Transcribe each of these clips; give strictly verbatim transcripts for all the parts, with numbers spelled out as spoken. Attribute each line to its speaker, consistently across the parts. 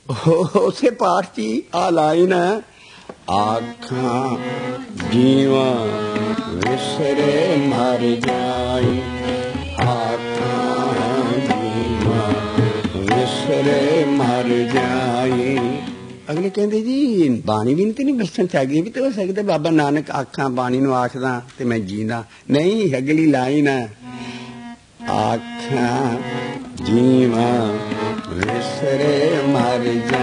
Speaker 1: उसे पाठ की आ लाइन है, आखा जीवा विसरे मर जाई, आखा जीवा विसरे मर जाई। अगले कहते जी बाणी भी तो नहीं दसन चाहिए, भी तो हो सकता बाबा नानक आखा बाणी नूं आखदा ते मैं जींदा नहीं। अगली लाइन है, आखा जीवा विसरे मर जा,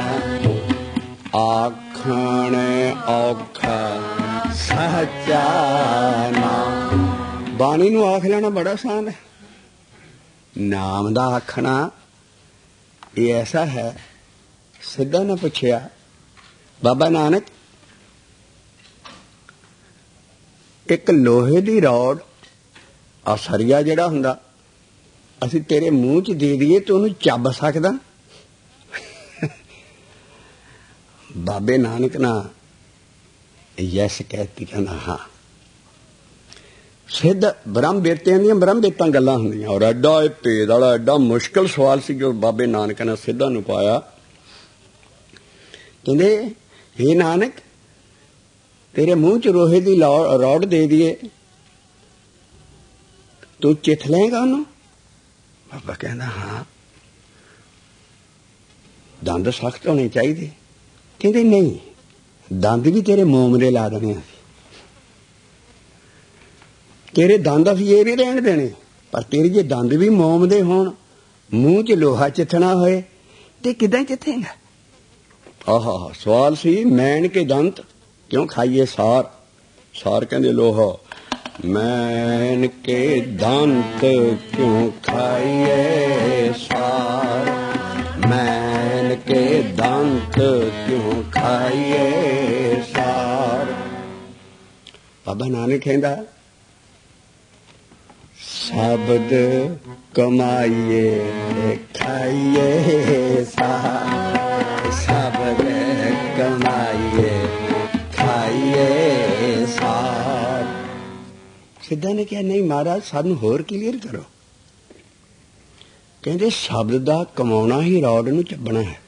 Speaker 1: आखण औखा सच्चा नाम। बाणी नूं आख लेना बड़ा आसान है, नाम दा आखना ये ऐसा है। सिद्धा ने पूछया बाबा नानक एक लोहे दी रॉड आ सरिया जिहड़ा हुंदा असीं तेरे मूँह च दे दईए तो उहनूं ਚੱਬ सकदा? बाबे नानक ना यस कहती, कहना हाँ। सिद्ध ब्रह्म बेतियां दियां ब्रह्म बेतां गल्लां हुंदियां, और एडा भेद वाला एडा मुश्किल सवाल सी जो बाबे नानक ने सिद्धा नूं पाया। कहंदे हे नानक तेरे मूँह च लोहे दी रॉड दे दईए तू चिथ लेगा उन्होंने? बाबा कहना हाँ। दंद सख्त होने चाहिए? कहते नहीं, दंद भी तेरे मोम दे ला देने, तेरे दंद असीं ये नहीं रहन देने, पर तेरे जे दंद भी मोम दे होण, मूँह च लोहा चिथना होए ते किदां चिथेगा? आहा सवाल सी। मैन के दंत क्यों खाइए सार? सार कहंदे लोहा। मैन के दंत क्यों खाइए सार, मैन के दंत क्यों खाइए सार। बाबा नानक कहंदा शब्द कमाइए खाइए सार, शब्द कमाइए खाइए सार। सिद्धा ने कहा नहीं महाराज सानू होर क्लीयर करो। कहते शब्द का कमाना ही रॉड नूं चब्बना है।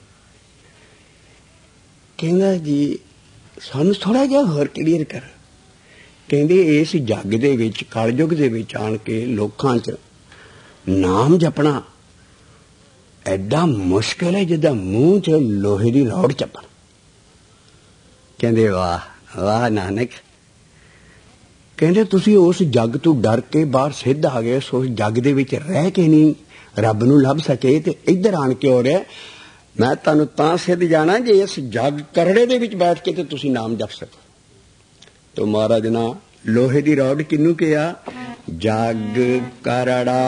Speaker 1: कहंदा जी सानू थोड़ा जिहा होर क्लीयर कर। कहंदे इस जग दे विच कलयुग दे विच आण के लोकां च नाम जपना एडा मुश्किल है जिद्दां मूँह च लोहे दी रॉड चप्पण। कहंदे वाह वाह नानक। कहंदे तुसीं उस जग तो डर के बाहर सिद्ध आ गए, उस जग दे विच रह के नहीं रब नूं लभ सके ते इधर आण के हो रहा मैं तुहानूं तां सिद्ध जाना जे इस जग करड़े दे विच बैठ के ते तुसीं नाम जप सको। तो महाराज ना लोहे दी रॉड किनू कहा? जग करड़ा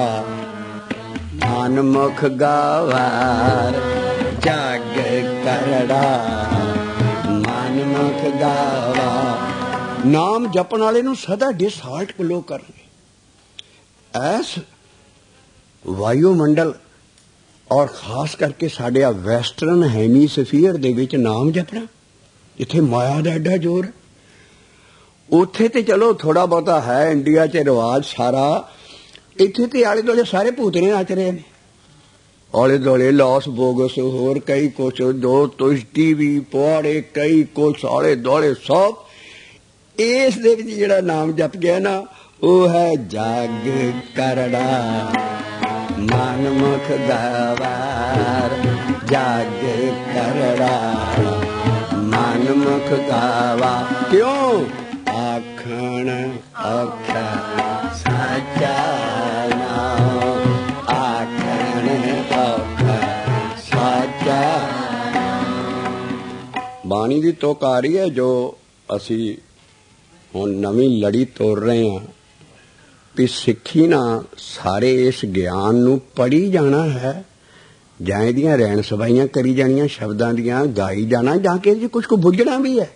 Speaker 1: मनमुख गवार, जग करड़ा मनमुख गवार। नाम जपण वाले नूं सदा डिसहार्ट लोग करनगे। ऐस वायुमंडल और खास करके साडे वैसटर्न हैमीस्फीयर दे विच नाम जपना जिथे माया दा एडा जोर है, उत्थे ते चलो थोड़ा बहुता है इंडिया च रिवाज सारा, इत्थे ते आले दुआले सारे भूतने नच रहे हैं। आले दुआले लॉस बोगस होर कई कुछ दो तुष्टी भी पुआड़े कई कुछ आले दुआले सब। इस दे विच जिहड़ा नाम जप गया ना वो है जग करड़ा मनमुख गवार, जग करड़ा मनमुख गवार। क्यों? आखण औखा सच्चा नाम, आखण औखा सच्चा। बाणी दी तुक आ रही है जो असी हुण नवीं लड़ी तोड़ रहे हैं भी सिੱਖੀ ना सारे इस ज्ञान नूं पढ़ी जाना है जां इहदियां रैन सफाइयां करी जानियां, शब्दां दियां गाई जाना, जां कि जी कुछ को बुझना भी है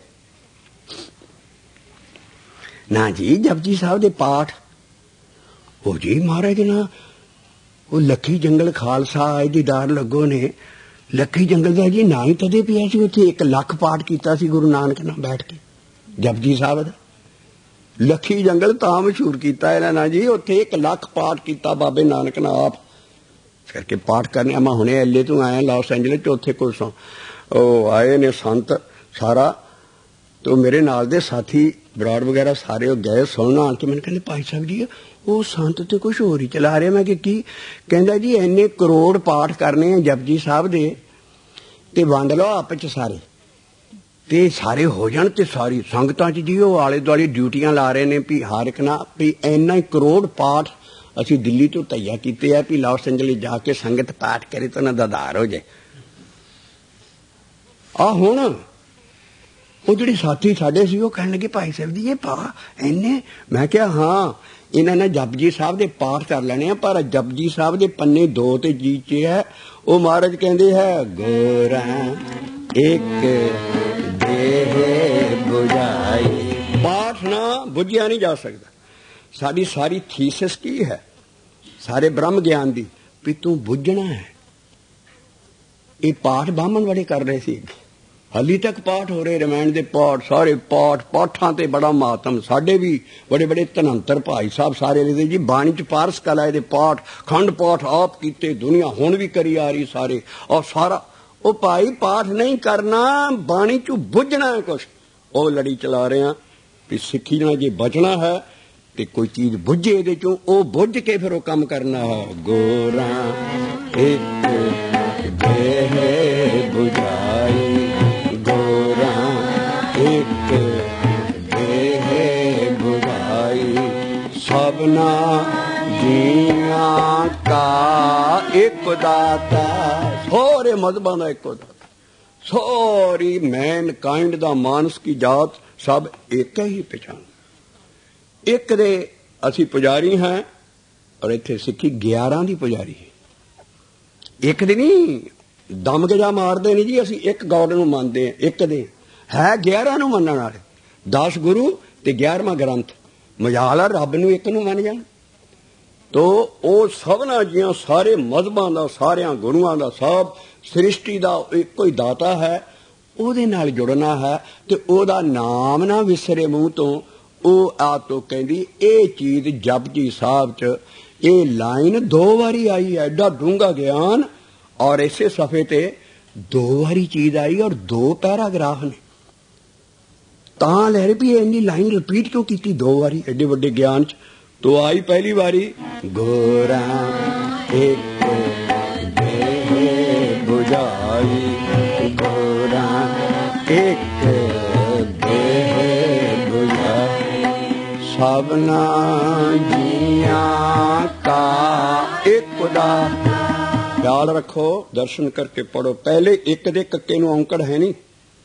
Speaker 1: ना जी। जपजी साहब दे पाठ हो जी महाराज ना वो लखी जंगल खालसा दीदार लगो ने लखी जंगल का जी ना ही तदे पिया सी। उत्थे एक लख पाठ किया सी गुरु नानक नाल बैठ के जपजी साहब दा। लखी जंगल तां मशहूर किया इन्हां ना जी, उत्थे एक लख पाठ किया बाबे नानक ने आप करके पाठ करने। मैं हुणे एले तो आया लॉस एंजलिस, उत्थे कुछ ਉਹ ਆਏ ਨੇ ਸੰਤ ਸਾਰਾ, तो मेरे नाल दे साथी बराड़ वगैरह सारे गए सुनना आन के मैंने कहते भाई साहब जी वो संत तो कुछ होर ही चला रहे। मैं कि की कहंदा जी इन्ने करोड़ पाठ करने जपजी साहब दे ते वंड लो आपस च सारे ते सारे हो जाण ते सारी संगतां च जी वो आले दुआले ड्यूटियां ला रहे ने भी हर एक ना भी इन्ना करोड़ पाठ असीं दिल्ली तो तैयार कीते आ भी लॉस एंजलिस जाके संगत पाठ करे तो ना ददार हो जाए। आ हुण वो जिहड़े साथी साडे सी वो कहण लगे भाई साहब जी ये पा इन्ने। मैं कहा हाँ इन्हां ने जपजी साहब दे पाठ कर लेने पर जपजी साहब दे पन्ने दो ते जी च है वो महाराज कहंदे है गोरा एक देह बुझाई। पाठ ना बुझिया नहीं जा सकता। साडी सारी थीसिस की है सारे ब्रह्म ज्ञान दी भी तू बुझना है। ये पाठ बामन बड़े कर रहे थे हाली तक पाठ हो रहे रमैन दे पाठ सारे पाठ पाठां ते बड़ा मातम साडे भी बड़े बड़े धनंतर भाई साहब सारे लिखदे जी बाणी च पारस कला दे पाठ खंड पाठ आप कीते दुनिया हुण भी करी आ रही सारे और सारा ओ भाई पाठ नहीं करना बाणी चू बुझना है कुछ ओ लड़ी चला रहे हैं भी सिक्खी ना जे बचना है ते कोई चीज बुझे इहदे चों ओ बुझ के फिर ओ काम करना है। गोरा एक देह बुझाई गोरा एक देह बुझाई सबना जिया का एक दाता सारे मजहबां दा इको दाता सारी मैन काइंड दा मानस की जात सब एक ही पहचान एक दे असी पुजारी हैं और इत्थे सिक्खी ग्यारह दी पुजारी है। एक दी नहीं दम गजा मारते नहीं जी असी एक गॉड नूं मनदे एक दे है ग्यारह नूं मनण वाले दस गुरु ते ग्यारहवां ग्रंथ मजाल आ रब नूं एक नूं मन जाण तो वो सबना जियां सारे मजहबां दा सारियां गुरुआं दा सब सृष्टि दा इको ही दाता है ਉਹਦੇ ਨਾਲ जुड़ना है ते ਉਹਦਾ नाम ना विसरे मूँह तो ਉਹ ਆ ਤੋਂ ਕਹਿੰਦੀ ਇਹ ਚੀਜ਼ ਜਪਜੀ ਸਾਹਿਬ ਚ ਇਹ ਲਾਈਨ ਦੋ ਵਾਰੀ ਆਈ ਹੈ ਐਡਾ ਡੂੰਘਾ ਗਿਆਨ और इसे सफ़े ते दो वारी चीज आई और दो पैराग्राफ ने तां लहर भी इन्नी लाइन रिपीट क्यों की दो वारी एडे वड्डे ज्ञान च तो आई पहली वारी गोरा एक देह बुझाई गोरा एक देह बुझाई सबना जिया का एक खुदा ख्याल रखो दर्शन करके पढ़ो पहले एक दे कक्के नूं औंकड़ है नहीं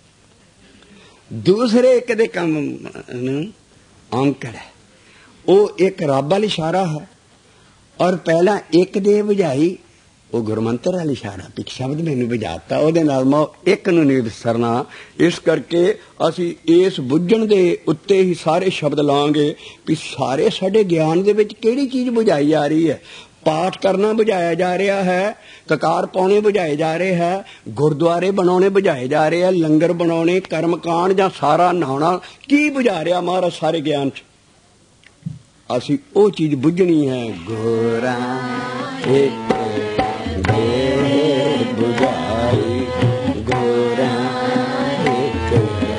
Speaker 1: दूसरे एक दे कम औंकड़ है वो एक रब वाली इशारा है और पहला एक दे बुझाई वो गुरमंत्र वाली इशारा पिछ शब्द मैनू बुझाता ਉਹਦੇ ਨਾਲ मैं एक नूं नहीं विसरना इस करके असी इस बुझण दे उत्ते ही सारे शब्द लांगे भी सारे साडे ज्ञान दे विच किहड़ी चीज बुझाई जा रही है। पाठ करना बुझाया जा रहा है ककार पाने बुझाए जा रहे हैं गुरुद्वारे बनाने बुझाए जा रहे हैं लंगर बनाने कर्मकांड जां सारा नहाना की बुझा रहा महाराज सारे ज्ञान च असी वो चीज बुझनी है। गोरा एक देह बुझाई गोरा एक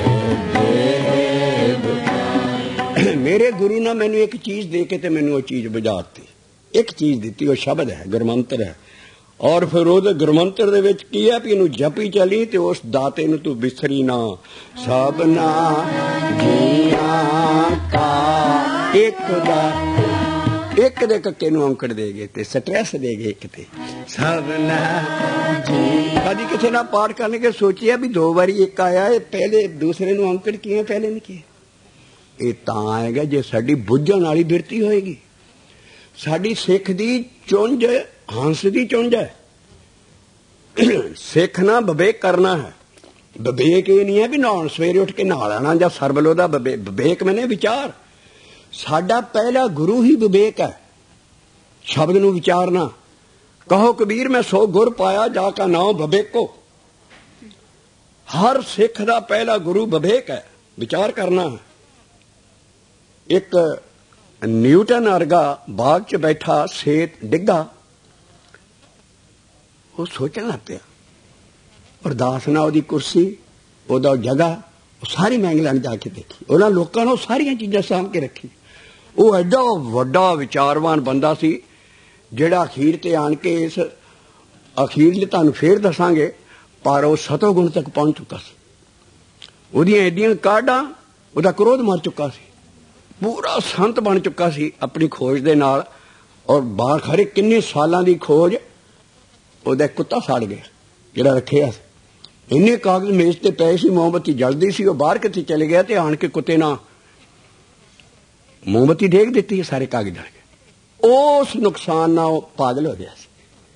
Speaker 1: देह बुझाई मेरे गुरु ने मैनू एक चीज दे के ते मैनू वो चीज बुझाती एक चीज दी वो शब्द है गुरमंत्र है और फिर वो गुरमंत्र दे विच की है भी इनू जपी चली ते उस दाते नू तू बिसरी ना सबना जिया का एक दा एक दे कक्के नू औंकड़ देगे ते स्ट्रेस देगे एक ते सबना जी कदी किसी ना पाठ करने के सोचिया भी दो बारी एक आया है पहले दूसरे नू औंकड़ किए पहले नहीं किए ये तां आएगा जे साडी बुझण वाली बिरती होएगी साडी सिख दी चुंझ हंस दी चुंझ है सिख ना विवेक करना है विवेक ये नहीं है भी नहाउण सवेरे उठ के नहा लेना जां सरबलो दा विवेक मैंने विचार साडा पहला गुरु ही विवेक है शब्द नूं विचारना कहो कबीर मैं सौ गुर पाया जाका नाम विवेको हर सिख दा पहला गुरु विवेक है विचार करना है। एक न्यूटन वर्गा बाग च बैठा सेत डिग्गा वो सोचन लग पिया ਅਰਦਾਸ ਨਾਲ ਉਹਦੀ ਕੁਰਸੀ, ਉਹਦਾ ਜਗ੍ਹਾ, ਸਾਰੀ ਮੈਂ ਇੰਗਲੈਂਡ ਜਾ ਕੇ ਦੇਖੀ। ਉਹਨਾਂ ਲੋਕਾਂ ਨੂੰ ਸਾਰੀਆਂ ਚੀਜ਼ਾਂ ਸਾਂਭ ਕੇ ਰੱਖੀ। ਉਹ ਐਡਾ ਵੱਡਾ ਵਿਚਾਰਵਾਨ ਬੰਦਾ ਸੀ ਜਿਹੜਾ ਅਖੀਰ ਤੇ ਆਣ ਕੇ ਇਸ ਅਖੀਰਲੇ ਤੁਹਾਨੂੰ ਫੇਰ ਦੱਸਾਂਗੇ, ਪਰ ਉਹ ਸਤੋਗੁਣ ਤੱਕ ਪਹੁੰਚ ਚੁੱਕਾ ਸੀ। ਉਹਦੀਆਂ ਐਡੀਆਂ ਕਾਢਾਂ, ਉਹਦਾ ਕ੍ਰੋਧ ਮਰ ਚੁੱਕਾ ਸੀ, ਪੂਰਾ ਸੰਤ ਬਣ ਚੁੱਕਾ ਸੀ ਆਪਣੀ ਖੋਜ ਦੇ ਨਾਲ। ਔਰ ਬਾਹਰ ਖਰੇ ਕਿੰਨੇ ਸਾਲਾਂ ਦੀ ਖੋਜ, ਉਹਦਾ ਕੁੱਤਾ ਸਾੜ ਗਿਆ ਜਿਹੜਾ ਰੱਖਿਆ ਸੀ। ਇੰਨੇ ਕਾਗਜ਼ ਮੇਜ਼ ਤੇ ਪਏ ਸੀ, ਮੋਮਬੱਤੀ ਜਲਦੀ ਸੀ, ਉਹ ਬਾਹਰ ਕਿਤੇ ਚਲੇ ਗਿਆ ਤੇ ਆਣ ਕੇ ਕੁੱਤੇ ਨਾਲ ਮੋਮਬੱਤੀ ਡੇਗ ਦਿੱਤੀ, ਸਾਰੇ ਕਾਗਜ਼ ਜਲ ਗਏ। ਉਸ ਨੁਕਸਾਨ ਨਾਲ ਉਹ ਪਾਗਲ ਹੋ ਗਿਆ ਸੀ।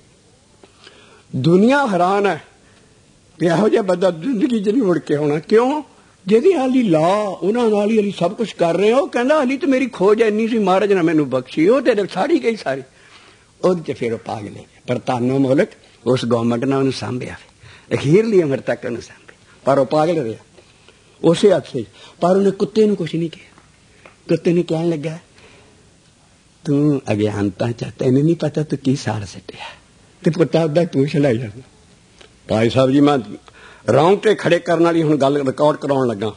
Speaker 1: ਦੁਨੀਆ ਹੈਰਾਨ ਹੈ ਕਿ ਇਹੋ ਜਿਹਾ ਬੰਦਾ ਜ਼ਿੰਦਗੀ 'ਚ ਨਹੀਂ ਮੁੜ ਕੇ ਆਉਣਾ। ਕਿਉਂ? ਜਿਹਦੀ ਹਾਲੀ ਲਾ ਉਹਨਾਂ ਨਾਲ ਹੀ ਹਾਲੀ ਸਭ ਕੁਛ ਕਰ ਰਹੇ ਹੋ। ਕਹਿੰਦਾ ਹਾਲੀ ਤਾਂ ਮੇਰੀ ਖੋਜ ਇੰਨੀ ਸੀ, ਮਹਾਰਾਜ ਨੇ ਮੈਨੂੰ ਬਖਸ਼ੀ, ਉਹ ਤੇਰੇ ਸਾੜੀ ਗਈ ਸਾਰੀ। ਉਹਦੇ 'ਚ ਫਿਰ ਉਹ ਪਾਗਲ ਹੈ। ਪਰ ਤਾਨੋ ਮੁਲਕ ਉਸ ਗੌਰਮੈਂਟ ਨੇ ਉਹਨੂੰ ਸਾਂਭਿਆ, ਅਖੀਰਲੀ ਉਮਰ ਤੱਕ ਉਹਨੂੰ ਸਾਂਭਿਆ, ਪਰ ਉਹ ਪਾਗਲ ਰਿਹਾ ਉਸੇ ਹੱਥੇ। ਪਰ ਉਹਨੇ ਕੁੱਤੇ ਨੂੰ ਕੁਛ ਨਹੀਂ ਕਿਹਾ। ਕੁੱਤੇ ਨੇ ਕਹਿਣ ਲੱਗਾ, ਤੂੰ ਅਗਿਆਨਤਾ ਚ, ਤੈਨੂੰ ਨਹੀਂ ਪਤਾ ਤੂੰ ਕੀ ਸਾੜ ਸਿੱਟਿਆ। ਤੇ ਕੁੱਤਾ ਉਹਦਾ ਪੂਛ ਲੈ ਜਾਂਦਾ। ਭਾਈ ਸਾਹਿਬ ਜੀ, ਮੈਂ ਰੌਂਗਟੇ ਖੜੇ ਕਰਨ ਵਾਲੀ ਹੁਣ ਗੱਲ ਰਿਕਾਰਡ ਕਰਾਉਣ ਲੱਗਾ।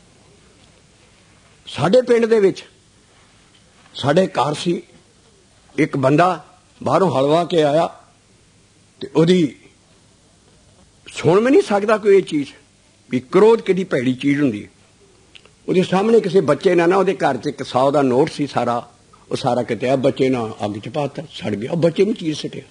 Speaker 1: ਸਾਡੇ ਪਿੰਡ ਦੇ ਵਿੱਚ ਸਾਡੇ ਘਰ ਸੀ ਇੱਕ ਬੰਦਾ, ਬਾਹਰੋਂ ਹਲਵਾ ਕੇ ਆਇਆ ਤੇ ਉਹਦੀ ਸੁਣ ਵੀ ਨਹੀਂ ਸਕਦਾ ਕੋਈ ਇਹ ਚੀਜ਼ ਵੀ ਕ੍ਰੋਧ ਕਿਹੜੀ ਭੈੜੀ ਚੀਜ਼ ਹੁੰਦੀ ਹੈ। ਉਹਦੇ ਸਾਹਮਣੇ ਕਿਸੇ ਬੱਚੇ ਨੇ ਨਾ, ਉਹਦੇ ਘਰ 'ਚ ਇੱਕ ਸੌ ਦਾ ਨੋਟ ਸੀ ਸਾਰਾ, ਉਹ ਸਾਰਾ ਕਿਤੇ ਆ ਬੱਚੇ ਨਾਲ ਅੱਗ 'ਚ ਪਾਤਾ, ਸੜ ਗਿਆ। ਉਹ ਬੱਚੇ ਨੂੰ ਚੀਜ਼ ਸਿੱਟਿਆ,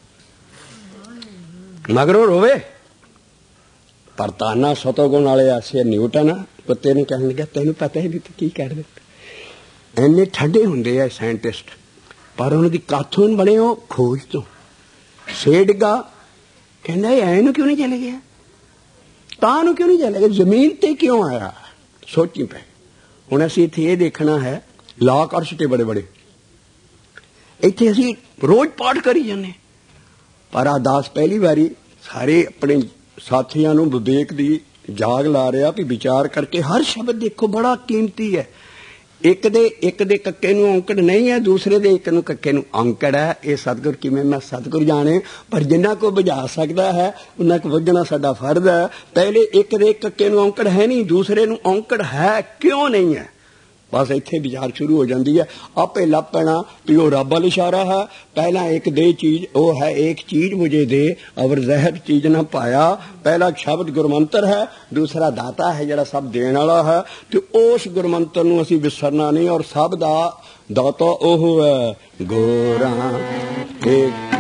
Speaker 1: ਮਗਰੋਂ ਰੋਵੇ। ਪਰ ਤਾਨਾ ਸਤੋਗੁਣ ਵਾਲੇ ਆਸੇ ਨਿਊਟਨ ਕੁੱਤੇ ਨੂੰ ਕਹਿਣ ਲੱਗਾ, ਤੈਨੂੰ ਪਤਾ ਹੀ ਨਹੀਂ ਤੂੰ ਕੀ ਕਰ ਦਿੱਤਾ। ਇੰਨੇ ਠੰਡੇ ਹੁੰਦੇ ਆ ਸਾਇੰਟਿਸਟ, ਪਰ ਉਹਨਾਂ ਦੀ ਕਾਥੋਂ ਬਣੇ ਉਹ ਖੋਜ ਤੋਂ। ਸੇ ਡਿੱਗਾ, ਕਹਿੰਦਾ ਐ ਨੂੰ ਕਿਉਂ ਨਹੀਂ ਚਲੇ ਗਿਆ, ਤਾਂ ਨੂੰ ਕਿਉਂ ਨਹੀਂ ਚਲੇ ਗਿਆ, ਜ਼ਮੀਨ ਤੇ ਕਿਉਂ ਆਇਆ। ਸੋਚੀ ਪਏ। ਹੁਣ ਅਸੀਂ ਇੱਥੇ ਇਹ ਦੇਖਣਾ ਹੈ, ਲਾ ਕਰ ਸਿੱਟੇ ਬੜੇ ਬੜੇ, ਇੱਥੇ ਅਸੀਂ ਰੋਜ਼ ਪਾਠ ਕਰੀ ਜਾਂਦੇ। ਪਰ ਆ ਦਾਸ ਪਹਿਲੀ ਵਾਰੀ ਸਾਰੇ ਆਪਣੇ ਸਾਥੀਆਂ ਨੂੰ ਵਿਵੇਕ ਦੀ ਜਾਗ ਲਾ ਰਿਹਾ ਵੀ ਵਿਚਾਰ ਕਰਕੇ ਹਰ ਸ਼ਬਦ ਦੇਖੋ, ਬੜਾ ਕੀਮਤੀ ਹੈ। ਇੱਕ ਦੇ ਇੱਕ ਦੇ ਕੱਕੇ ਨੂੰ ਔਂਕੜ ਨਹੀਂ ਹੈ, ਦੂਸਰੇ ਦੇ ਇੱਕ ਨੂੰ ਕੱਕੇ ਨੂੰ ਔਂਕੜ ਹੈ। ਇਹ ਸਤਿਗੁਰ ਕਿਵੇਂ, ਮੈਂ ਸਤਿਗੁਰ ਜਾਣੇ, ਪਰ ਜਿੰਨਾ ਕੋ ਬੁਝਾ ਸਕਦਾ ਹੈ ਉਹਨਾਂ ਕੋ ਬੁਝਣਾ ਸਾਡਾ ਫਰਜ਼ ਹੈ। ਪਹਿਲੇ ਇੱਕ ਦੇ ਕੱਕੇ ਨੂੰ ਔਂਕੜ ਹੈ ਨਹੀਂ, ਦੂਸਰੇ ਨੂੰ ਔਂਕੜ ਹੈ, ਕਿਉਂ ਨਹੀਂ ਹੈ। ਬਸ ਇੱਥੇ ਵਿਚਾਰ ਸ਼ੁਰੂ ਹੋ ਜਾਂਦੀ ਹੈ। ਆਪੇ ਲੱਭ ਪੈਣਾ ਵੀ ਉਹ ਰੱਬ ਵੱਲ ਇਸ਼ਾਰਾ ਹੈ। ਪਹਿਲਾਂ ਇੱਕ ਦੇ ਚੀਜ਼, ਉਹ ਹੈ ਇੱਕ ਚੀਜ਼ ਮੁਝੇ ਦੇ ਅਵਰ ਜ਼ਹਿਰ ਚੀਜ਼ ਨਾ ਪਾਇਆ। ਪਹਿਲਾ ਸ਼ਬਦ ਗੁਰਮੰਤਰ ਹੈ, ਦੂਸਰਾ ਦਾਤਾ ਹੈ ਜਿਹੜਾ ਸਭ ਦੇਣ ਵਾਲਾ ਹੈ। ਤੇ ਉਸ ਗੁਰਮੰਤਰ ਨੂੰ ਅਸੀਂ ਵਿਸਰਨਾ ਨਹੀਂ। ਔਰ ਸਭ ਦਾ ਦਾਤਾ ਉਹ ਹੈ, ਗੋਰਾ ਇੱਕ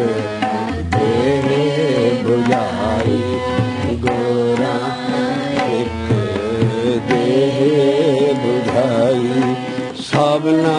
Speaker 1: ਦੇ ਬੁਝਾਈ, ਗੋਰਾ ਇੱਕ ਦੇ ਬੁਝਾਈ, ਸਭਨਾ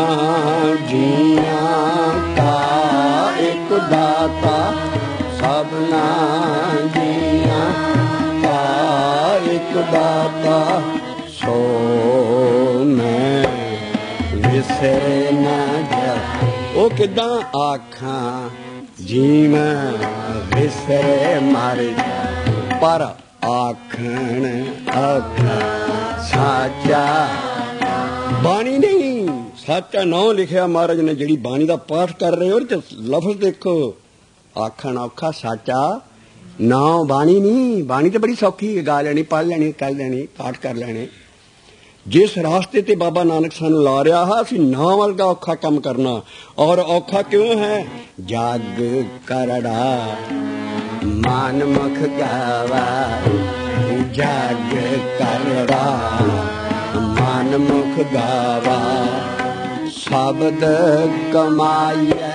Speaker 1: ਜੀਆਂ ਕਾ ਇੱਕ ਦਾਤਾ, ਸਭਨਾ ਜੀਆਂ ਕਾ ਇੱਕ ਦਾਤਾ, ਸੋ ਮੈਂ ਵਿਸਰ ਨਾ ਜਾ। ਉਹ ਕਿੱਦਾਂ ਆਖਾਂ ਜੀਵਾਂ ਵਿਸਰੇ ਮਰ ਜਾ, ਪਰ ਆਖਣ ਆਖਾਂ ਸਾਚਾ ਬਾਣੀ ਨਹੀਂ, ਸਾਚਾ ਨਾਂ ਲਿਖਿਆ ਮਹਾਰਾਜ ਨੇ। ਜਿਹੜੀ ਬਾਣੀ ਦਾ ਪਾਠ ਕਰ ਰਹੇ ਹੋ ਤੇ ਲਫ਼ਜ਼ ਦੇਖੋ, ਆਖਣ ਔਖਾ ਸਾਚਾ ਨਾਂ, ਬਾਣੀ ਨਹੀਂ। ਬਾਣੀ ਤਾਂ ਬੜੀ ਸੌਖੀ ਗਾ ਲੈਣੀ, ਪੜ੍ਹ ਲੈਣੀ, ਕਰ ਲੈਣੀ, ਪਾਠ ਕਰ ਲੈਣੇ। ਜਿਸ ਰਾਸਤੇ ਤੇ ਬਾਬਾ ਨਾਨਕ ਸਾਨੂੰ ਲਾ ਰਿਹਾ ਹੈ, ਅਸੀਂ ਨਾਂ ਵਰਗਾ ਔਖਾ ਕੰਮ ਕਰਨਾ। ਔਰ ਔਖਾ ਕਿਉਂ ਹੈ? ਜਗ ਕਰੜਾ ਮਨ ਮੁਖ ਗਾਵਾ, ਜਗ ਕਰੜਾ ਮਨ ਮੁਖ ਗਾਵਾ, ਸ਼ਬਦ ਕਮਾਈਏ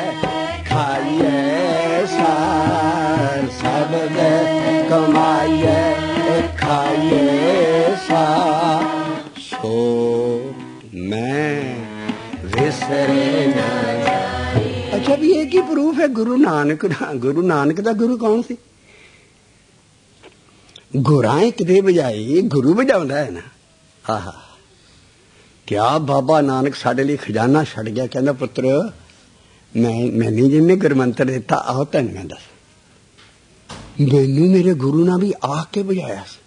Speaker 1: ਖਾਈਏ ਸਾਰ, ਸ਼ਬਦ ਕਮਾਈਏ ਖਾਈਏ ਸਾਰ, ਸੋ ਮੈਂ ਵਿਸਰੇ ਨਾ। ਅੱਛਾ, ਵੀ ਇਹ ਕੀ ਪ੍ਰੂਫ ਹੈ? ਗੁਰੂ ਨਾਨਕ ਦਾ, ਗੁਰੂ ਨਾਨਕ ਦਾ ਗੁਰੂ ਕੌਣ ਸੀ? ਗੁਰਾਂ ਇੱਕ ਦੇ ਬਜਾਈ ਗੁਰੂ ਵਜਾਉਂਦਾ ਹੈ ਨਾ। ਆਹਾ, ਕਿਆ ਬਾਬਾ ਨਾਨਕ ਸਾਡੇ ਲਈ ਖਜ਼ਾਨਾ ਛੱਡ ਗਿਆ। ਕਹਿੰਦਾ ਪੁੱਤਰ, ਮੈਂ ਮੈਨੂੰ ਜਿਹਨੇ ਗੁਰਮੰਤਰ ਦਿੱਤਾ, ਆਹੋ ਤੈਨੂੰ ਮੈਂ ਦੱਸ, ਮੈਨੂੰ ਮੇਰੇ ਗੁਰੂ ਨਾਲ ਵੀ ਆਖ ਕੇ ਵਜਾਇਆ ਸੀ।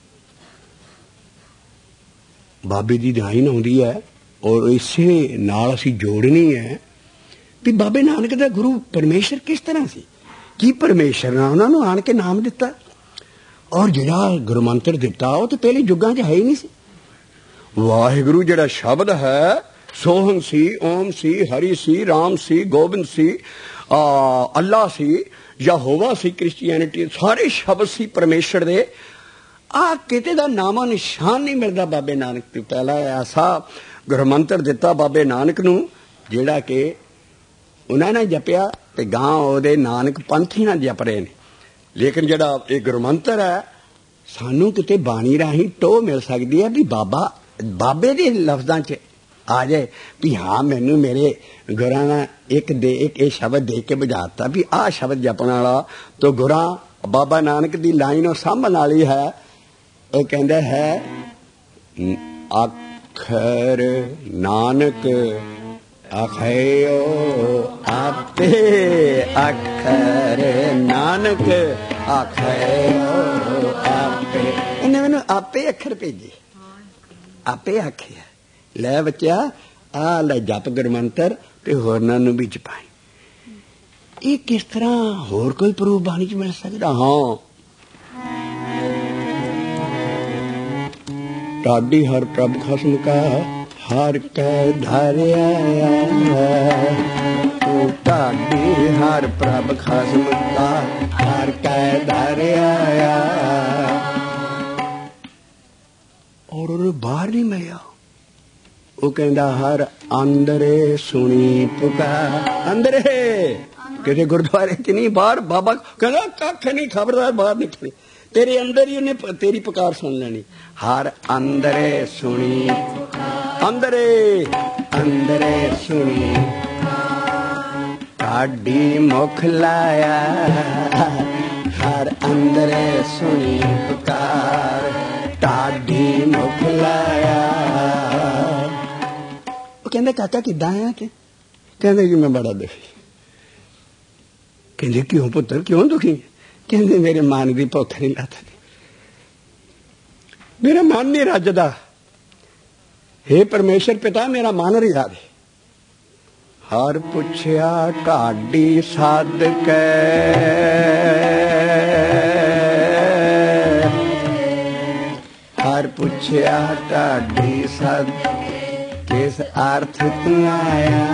Speaker 1: ਬਾਬੇ ਦੀ ਲਾਈਨ ਆਉਂਦੀ ਹੈ ਔਰ ਇਸੇ ਨਾਲ ਅਸੀਂ ਜੋੜਨੀ ਹੈ ਵੀ ਬਾਬੇ ਨਾਨਕ ਦਾ ਗੁਰੂ ਪਰਮੇਸ਼ਰ ਕਿਸ ਤਰ੍ਹਾਂ ਸੀ, ਕੀ ਪਰਮੇਸ਼ਰ ਨੇ ਉਹਨਾਂ ਨੂੰ ਆਣ ਕੇ ਨਾਮ ਦਿੱਤਾ। और जिहड़ा गुरमंत्र दिता वो तो पहले युगां च है ही नहीं सी। वाहिगुरू जिहड़ा शब्द है सोहन सी, ओम सी, हरि सी, राम सी, गोबिंद सी, अल्लाह सी, यहोवा सी, क्रिश्चियनिटी सारे शब्द सी परमेश्वर दे। आ किते दा नामा निशान नहीं मिलता बाबे नानक तो पहला ऐसा गुरमंत्र दिता बाबे नानक नूं जिहड़ा कि उन्होंने जपिया ते गां ओहदे नानक पंथी ना जप रहे ने। लेकिन जिहड़ा ये गुरमंत्र है सानू किते बाणी राही टो मिल सकती है भी बाबा बाबे दे लफ्जां च आ जाए भी हाँ मैनू मेरे गुरां ने एक दे एक ये शब्द दे के बुझाता भी आ शब्द जपण वाला तो गुरां बाबा नानक दी लाइन सामभण वाली है। वो कहंदा है अखर नानक आखियो आपे, अखर नानक आखियो आपे। इन्हें मैनू आपे अखर भेजे, आपे आखे लै बच्चा आ लै जप गुरमंत्र ते होरनां नूं भी जपाई। ये किस तरह होर कोई प्रूफ बाणी च मिल सकदा? हाँ, टाडी हर प्रभ खसम का हर कै धारिया, टाडी हर प्रभ खसम का हर कै धारिया। और बाहर नहीं मिलिया। वो कहता हर अंदरे सुनी पुकार, अंदरे किसी गुरुद्वारे च नहीं बाहर। बाबा कहना कख नहीं, खबरदार बाहर निकले, तेरे अंदर ही उन्हें तेरी पुकार सुन लेनी। हर अंदरे सुनी, अंदरे अंदरे सुनी टाडी मुख लाया, हर अंदरे सुनी पुकार टाडी मुख लाया। वो कहंदे काका किदां आया ते? कहंदे कि मैं बड़ा दुखी। कहंदे क्यों पुत्र क्यों दुखी? कहंदे मेरे मन की भुख नहीं लगती, मेरा मन नहीं रजदा। हे परमेश्वर पिता मेरा मन रिझा दे। हर पुछया ढाडी सद कै, हर पुछया ढाडी सद किस अर्थ तू आया,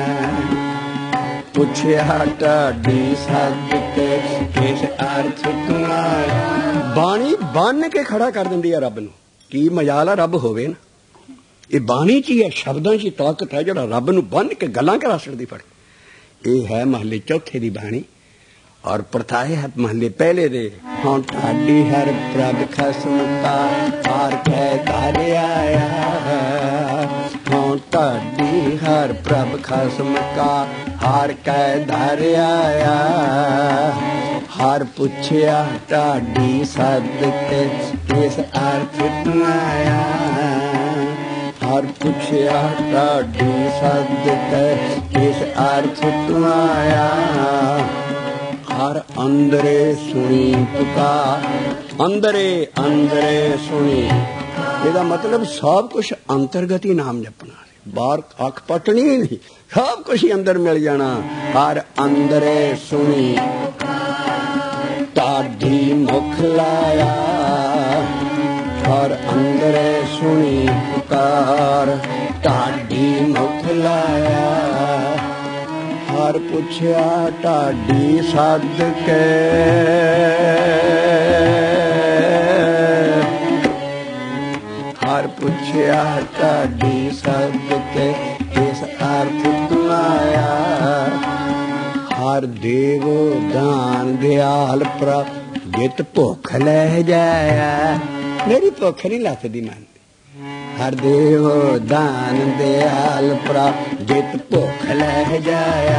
Speaker 1: पुछया ढाडी सद किस अर्थ तू आया। बाणी बन के खड़ा कर दिंदी है रब नूं। की मजाल है रब होवे ना, ये बाणी च ही है, शब्दां च ताकत है जिहड़ा रब नूं बन के गल्लां करा सकदी। फड़ ये है महले चौथे दी बाणी और परताए है महले पहले दे। हाँ ढाडी हर प्रभ खसम का हार कै धारिया, हाँ ढाडी हर प्रभ खसम का हार कै धारिया। हर पुछया ढाडी सद किस अर्थ तू आया, हर पुछया ढाडी सद किस अर्थ तू आया। हर अंदरे सुनी पुकार, अंदरे अंदरे सुनी। ਇਹਦਾ मतलब सब कुछ अंतर्गत ही नाम जपना, बाहर अख पटनी नहीं, सब कुछ ही अंदर मिल जाना। हर अंदरे सुनी ढाडी मुख लाया, हर अंदरे सुनी पुकार ढाडी मुख लाया। हर पुछया ढाडी सद कै, हर पुछया ढाडी सद कै किस अर्थ तू आया। हर देवो दान दयाल प्रभ जित भुख लै जाया, मेरी भुख नहीं लथदी मन। हर देवो दान दयाल प्रभ जित भुख लै जाया,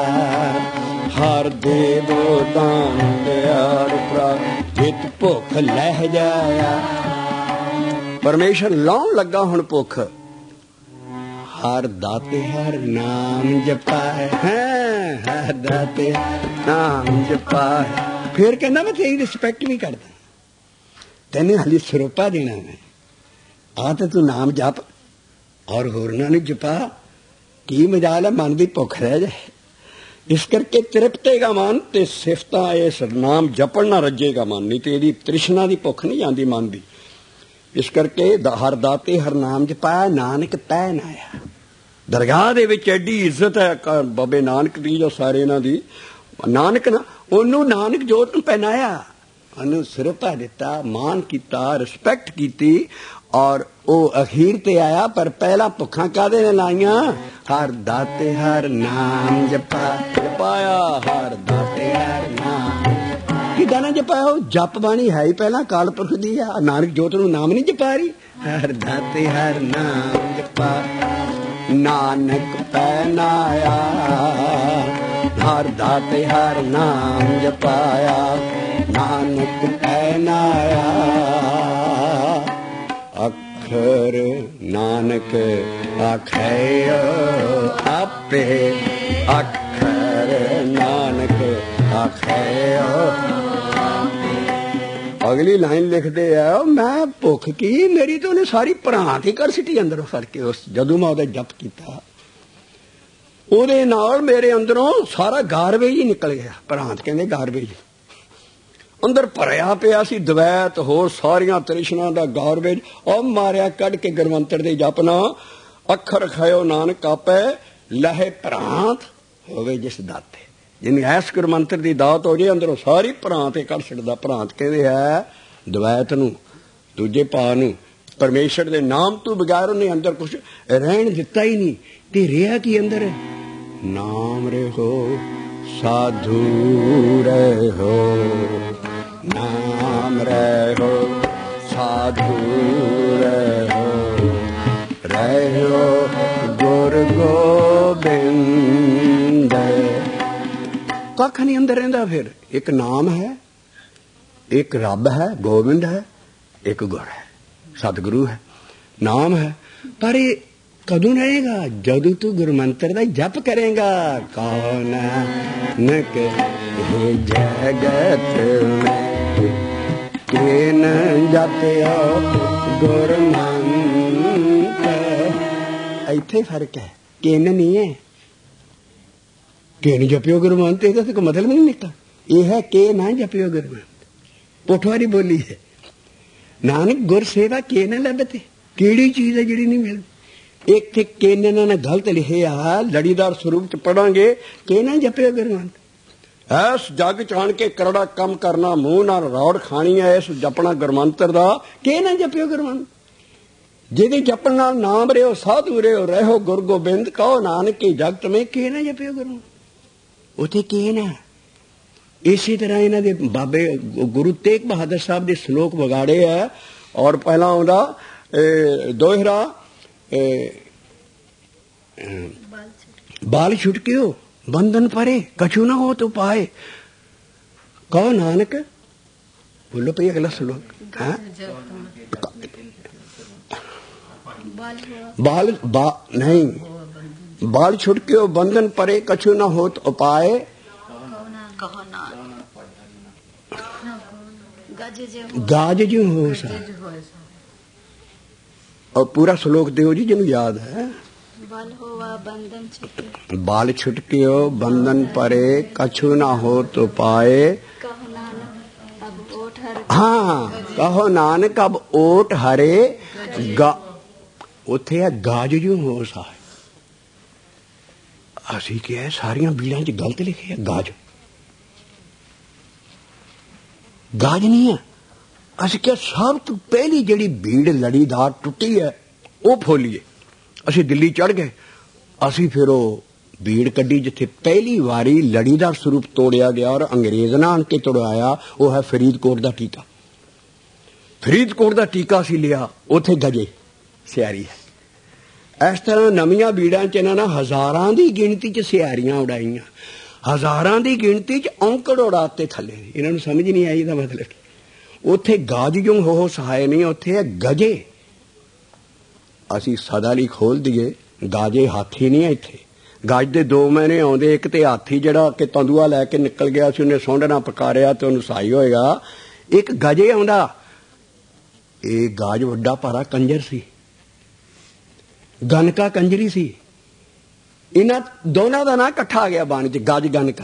Speaker 1: हर देवो दान दयाल प्रभ जित भुख लै जाया। परमेश्वर लाउन लगा हुण भुख। हर दाते हर नाम जपाए, हर दाते नाम जपाए। फिर कहना मैं तेरी रिस्पैक्ट भी करदा, तेने हाली सरोपा देना मैं। आ तो तू नाम जप और होरना नूं जपा। की मजाल है मन की भुख रह जाए। इस करके तृप्तेगा मन ते सिफतां इस नाम जपण ना रजेगा मन, नहीं तो यदि तृष्णा की भुख नहीं आती मन की। इस करके हर दाते हर नाम जपाया नानक पै ना आया। दरगाह दे विच एडी इज्जत है बाबे नानक दी जो सारे इन्हां दी। नानक ना ओनू नानक जोत नूं पहनाया, ओनू सिर पा दिता, मान किया, रिस्पैक्ट की और वो अखीर ते आया। पर पहला भुखा कादे ने लाइया? हर दाते हर नाम जपा जपाया, हर दाते हर नाम कि गाना जपाया। जप बाणी है ही पहला काल पुरख दी है। नानक जोत नूं नाम नहीं जपा रही। हर दाते हर नाम जपा नानक पहनाया, हर दाते हर नाम जपाया, नानक पहनाया। अखर नानक आखैयो आपे, अखर नानक आखैयो। अगली लाइन लिखते है, मैं भुख की मेरी तो उन्हें सारी भरांत ही कर सिटी अंदरों फर के। उस जदों मैं उहदा जप किया उहदे नाल मेरे अंदरों सारा गारबेज ही निकल गया। भरांत कहंदे गारबेज अंदर भरिया पिया सी, द्वैत होर सारियां तृष्णा दा गारबेज और मारिया कढ़ के गुरमंत्र दे जपना। अखर खायो नानक आपे लहे भरांत होवे जिस दाते। जिन्हें ऐस गुरमंत्र की दात हो जाए अंदरों सारी भरांत कर छड्डदा। भरांत कहते है द्वैत नूं, दूजे पा नूं, परमेश्वर दे नाम तो बगैर उन्हें अंदर कुछ रहन दिता ही नहीं। ते रिहा की अंदर नाम रहो साधु रहो, नाम रहो साधु रहो, रहो गुर गोबिंद। कख नहीं अंदर रहिंदा। फिर एक नाम है, एक रब है गोविंद है, एक गुर है सतगुरु है, नाम है। पर ये कदों रहेगा? जदों तू गुरमंत्र दा जप करेगा। कौन नानक हे जगत में किन जपियो गुरमंत्र। इत्थे फर्क है, किन नहीं है। के नहीं जपियो गुरमंत्र, ਇਹਦਾ तो कोई मतलब नहीं निकला। ये है के ना जपियो गुरमंत्र, पुठवारी बोली है। नानक गुर सेवा के ना लभते, केड़ी चीज है जिहड़ी नहीं मिलती। एक थे के ने ना गलत लिखे आ, लड़ीदार स्वरूप च पढ़ांगे के ना जपियो गुरमंत्र। ऐस जग च आण के करड़ा कम करना, मूंह नाल रौड़ खानी है इस जपना गुरमंत्र दा। के ना जपियो गुरमंत्र। जिहदे जपण नाल नाम रहो साधु रहो, रहो गुर गोबिंद। कहो नानक के जगत में के ना जपियो गुरमंत्र। उथे की ना। इसी तरह इन्हां दे बाबे गुरु तेग बहादुर साहब दे श्लोक वगाड़े है। और पहला आउंदा दोहरा बाल छुटकियो बंधन परे कछु ना हो तो पाए। कहो नानक, बोलो भई अगला श्लोक। हाँ बाल बा नहीं, बाल छुटकियो बंधन परे कछु न होत उपाय। गाज जो हो सा। और पूरा श्लोक देव जी जिन्हें याद है। बाल होवा बंधन छुटके, बाल छुटकियो बंधन परे कछु न होत उपाय। हाँ कहो नानक अब ओट हरे गा। उथे है गाज जो हो सा। असी क्या है सारिया बीड़ा च गलत लिखे है गाज। गाज नहीं है। असी क्या सब तो पहली जड़ी भीड़ लड़ीदार टुटी है वो फोलीए। असी दिल्ली चढ़ गए। असी फिर वो भीड़ कड्डी जिथे पहली वारी लड़ीदार स्वरूप तोड़िया गया और अंग्रेज ने आन के तोड़ाया। वो है फरीदकोट का टीका। फरीदकोट का टीका असी लिया, उथे गजे सियारी है। इस तरह नवियां भीड़ां च इन्हां ने हजारां दी गिणती च सियारियां उड़ाईयां, हजारां दी गिणती च औंकड़ उड़ाते थले। इन्हां नूं समझ नहीं आई इहदा मतलब। उथे गाज जो हो सहाय नहीं, उथे है गजे। असी सदा लई खोल दईए गाजे हाथी नहीं है। इत्थे गज दे दो महीने आउंदे, एक ते हाथी जिहड़ा कि तंदूआ लैके निकल गया सी, उन्हें सुंड ना पकारिया ते उहनूं सहाई होएगा। एक गजे आउंदा। ਇਹ गाज ਵੱਡਾ ਭਾਰਾ कंजर सी, गनका कंजरी सी। इन्हां दोनों का ना इकट्ठा आ गया बाणी च, गज गनका।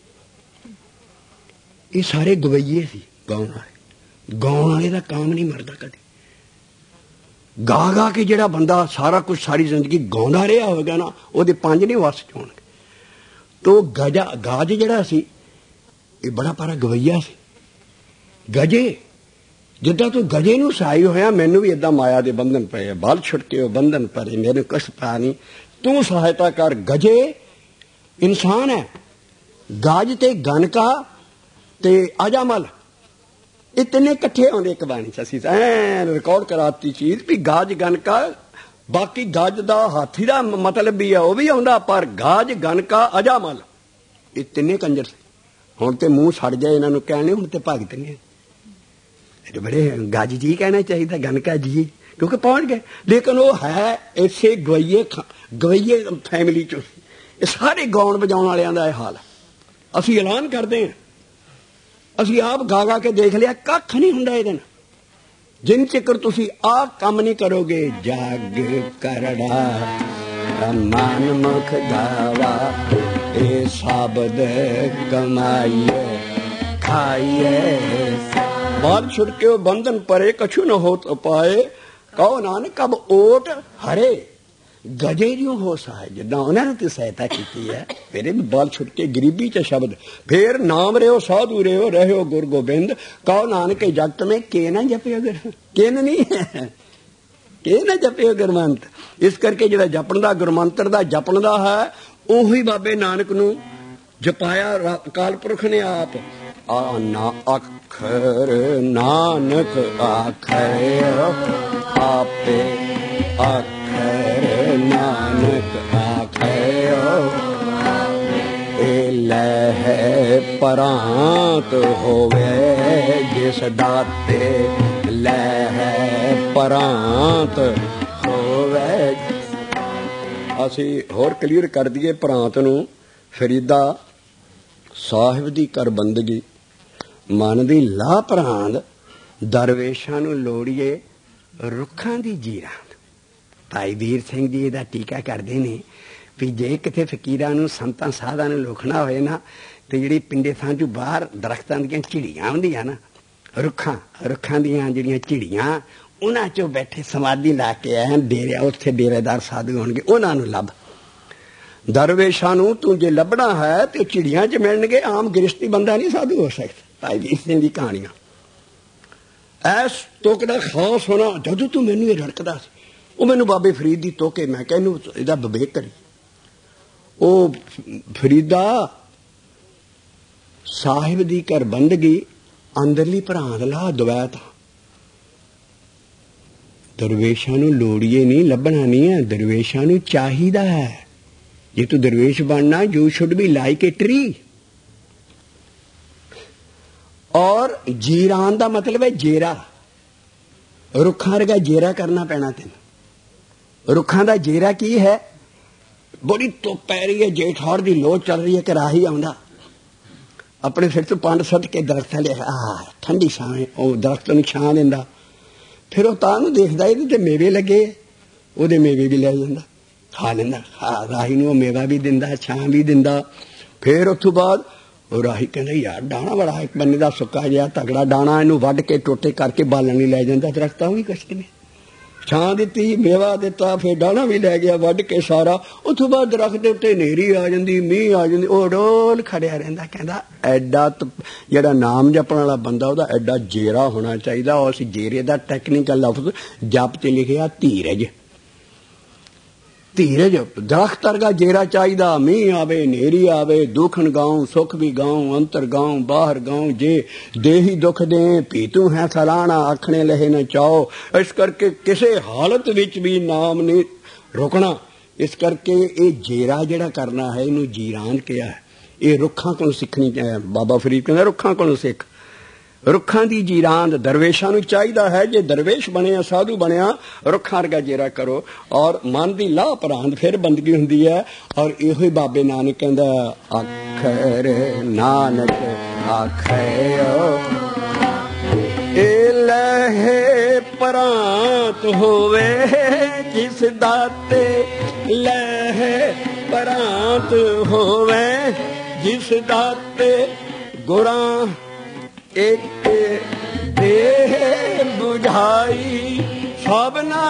Speaker 1: ये सारे गवैये सी गाउण वाले। गाउण वाले का काम नहीं मरदा कदे। गा गा के जिहड़ा बंदा सारा कुछ सारी जिंदगी गाउंदा रहा होगा ना, उहदे पंज नहीं वस च होणगे। तो गजा गाज जिहड़ा सी ये बड़ा पारा गवैया सी। गजे जिद्दां तू गजे नूं सहाई होया, मैनू भी इदां माया दे बंधन पए, बल छुटके ओ बंधन परे, मेरे कष्ट पा नहीं, तू सहायता कर। गजे इंसान है, गाज ते गनका ते अजामल, ये तिने कट्ठे आउंदे एक बाणी च। असीं ऐ रिकॉर्ड कराती चीज भी गाज गनका, बाकी गज दा हाथी दा मतलब भी है, वह भी आउंदा, पर गाज गनका अजामल ये तिने कंजर से। हुण ते मूँह सड़ जाए इन्हां नूं कहणे, हुण ते भगत ने बड़े गज जी कहना चाहिए, गनका जी, क्योंकि पहुंच गए। लेकिन वो है इसे गवैये गवैये फैमिली चो। ये सारे गाउण बजाउण वालियां दा हाल है। असीं ऐलान करते हैं, असीं आप गा गा के देख लिया, कख नहीं हुंदा इहदे नाल। जिन चिकर तुसीं आ काम नहीं करोगे, जग करड़ा मन मुख गावा, ए शब्द कमाइए खाइए, बाल छुटके वो बंधन परे, कछु न हो तो पाए, कहो नानक अब ओट हरे। गजे जो हो सहाय, जिदा उन्होंने तो सहायता की है, फिर भी बाल छुटके गरीबी च शब्द, फिर नाम रहो साधु रहो रहो गुरु गोबिंद, कहो नानक जगत में के ना जपियो गुर, केन नहीं है, के ना जपियो गुरमंत। इस करके जो जपन का गुरमंत्र का जपन का है, उही बाबे नानक नू जपाया काल पुरख ने आप। आ ना अखर नानक आखर आपे, अखर नानक आखर ए लह परांत होवे, जिस दाते लह परांत होवे। असी होर क्लीयर कर दिए परांत नू। फरीदा साहिब दी कर बंदगी, मन दी ला परांद, दरवेशां नू लोड़िए रुखां दी जीरांद। भाई वीर सिंह जी इहदा टीका करते हैं भी जे किते फकीरां नू संतां साधां नू लोखना होए ना, तो जिहड़ी पिंडे थां चों बाहर दरख्तां दीयां चिड़ियां हुंदियां ना, रुखां रुखां दीयां जिहड़ियां चिड़ियां, उन्हां चों बैठे समाधि ला के आए डेरे, उत्थे डेरेदार साधु होणगे, उन्हां नू लभ। दरवेशां नू तू जे लभना है तो चिड़ियां च मिलणगे, आम गृहस्थी बंदा नहीं साधु हो सकता। भाई वीर सिंह दी कहानियां ऐस तुक दा खास होना। जदों तू मैनू ये रड़कदा सी, वो मैनू बाबे फरीद दी तोके, मैं कह इहनू इहदा विवेक करी। ओ फरीदा साहिब दी कर बंदगी, अंदरली भरांद ला द्वैत। दरवेशां नू लोड़िए नहीं, लभना नहीं है, दरवेशां नू चाहिदा है। जे तू दरवेश बनना, you should be like a tree. और जीरान का मतलब है जेरा, रुखां वर्गा जेरा करना पैना तेन। रुखां का जेरा की है, बड़ी धुप पै रही है, जेठ हाड़ की लोच चल रही है, कि राही आउंदा अपने सिर तो पंड सट के दरख्त ले, आ ठंडी छां, दरख्त नूं छां दिंदा। फिर वह तां देखदा इहदे ते मेवे लगे, उहदे मेवे भी लै जांदा, खा लेंदा। हाँ, राही नूं मेवा भी दिंदा, छां भी दिंदा। फिर उस तो बाद वो राही कहंदा यार डाणा बड़ा एक बन्ने दा सुक्का जिहा तगड़ा डाणा, इनू वढ के टोटे करके बालन नहीं लै जांदा। दरख्तां भी कुछ ने छां दित्ती, मेवा दिता, फिर डाणा भी लै गया वढ के सारा। उस तो बाद दरख्त दे उत्ते नेरी आ जांदी, मींह आ जांदी, ओह डोल खड़िया रहिंदा। कहंदा एडा जिहड़ा नाम जपण वाला बंदा ओहदा एडा जेरा होना चाहिए। उस जेरे दा टैक्नीकल लफ्ज जप च लिखिया धीरज। धीरज दरख्त वर्गा जेरा चाहिदा। मींह आवे, नेरी आवे, दुखन गाऊं, सुख भी गाऊं, अंतर गाऊं, बाहर गाऊं। जे देही दुख दे पीतू है सलाना, आखने लहे न चाओ। इस करके किसी हालत विच भी नाम नहीं रुकना। इस करके ये जेरा जिहड़ा करना है, इनू जीरान कहा है। ये रुखां कोलों सीखनी है। बाबा फरीद कहंदा रुखां कोलों सीख। रुखां दी जीरांद दरवेशां नूं चाहीदा है। जे दरवेश बनिया, साधु बनिया, रुखां वर्गा जेरा करो और मन दी लाह परांद, फिर बंदगी हुंदी है। और इहो ही बाबे नानक कहंदा आखर नानक आखयो ए ਲਹੇ ਪ੍ਰਾਂਤ ਹੋਵੇ ਜਿਸ ਦਾਤੇ ਲਹੇ ਪ੍ਰਾਂਤ ਹੋਵੇ ਜਿਸ ਦਾਤੇ ਗੁਰਾਂ ਇੱਕ ਦੇਹ ਬੁਝਾਈ ਸਭਨਾ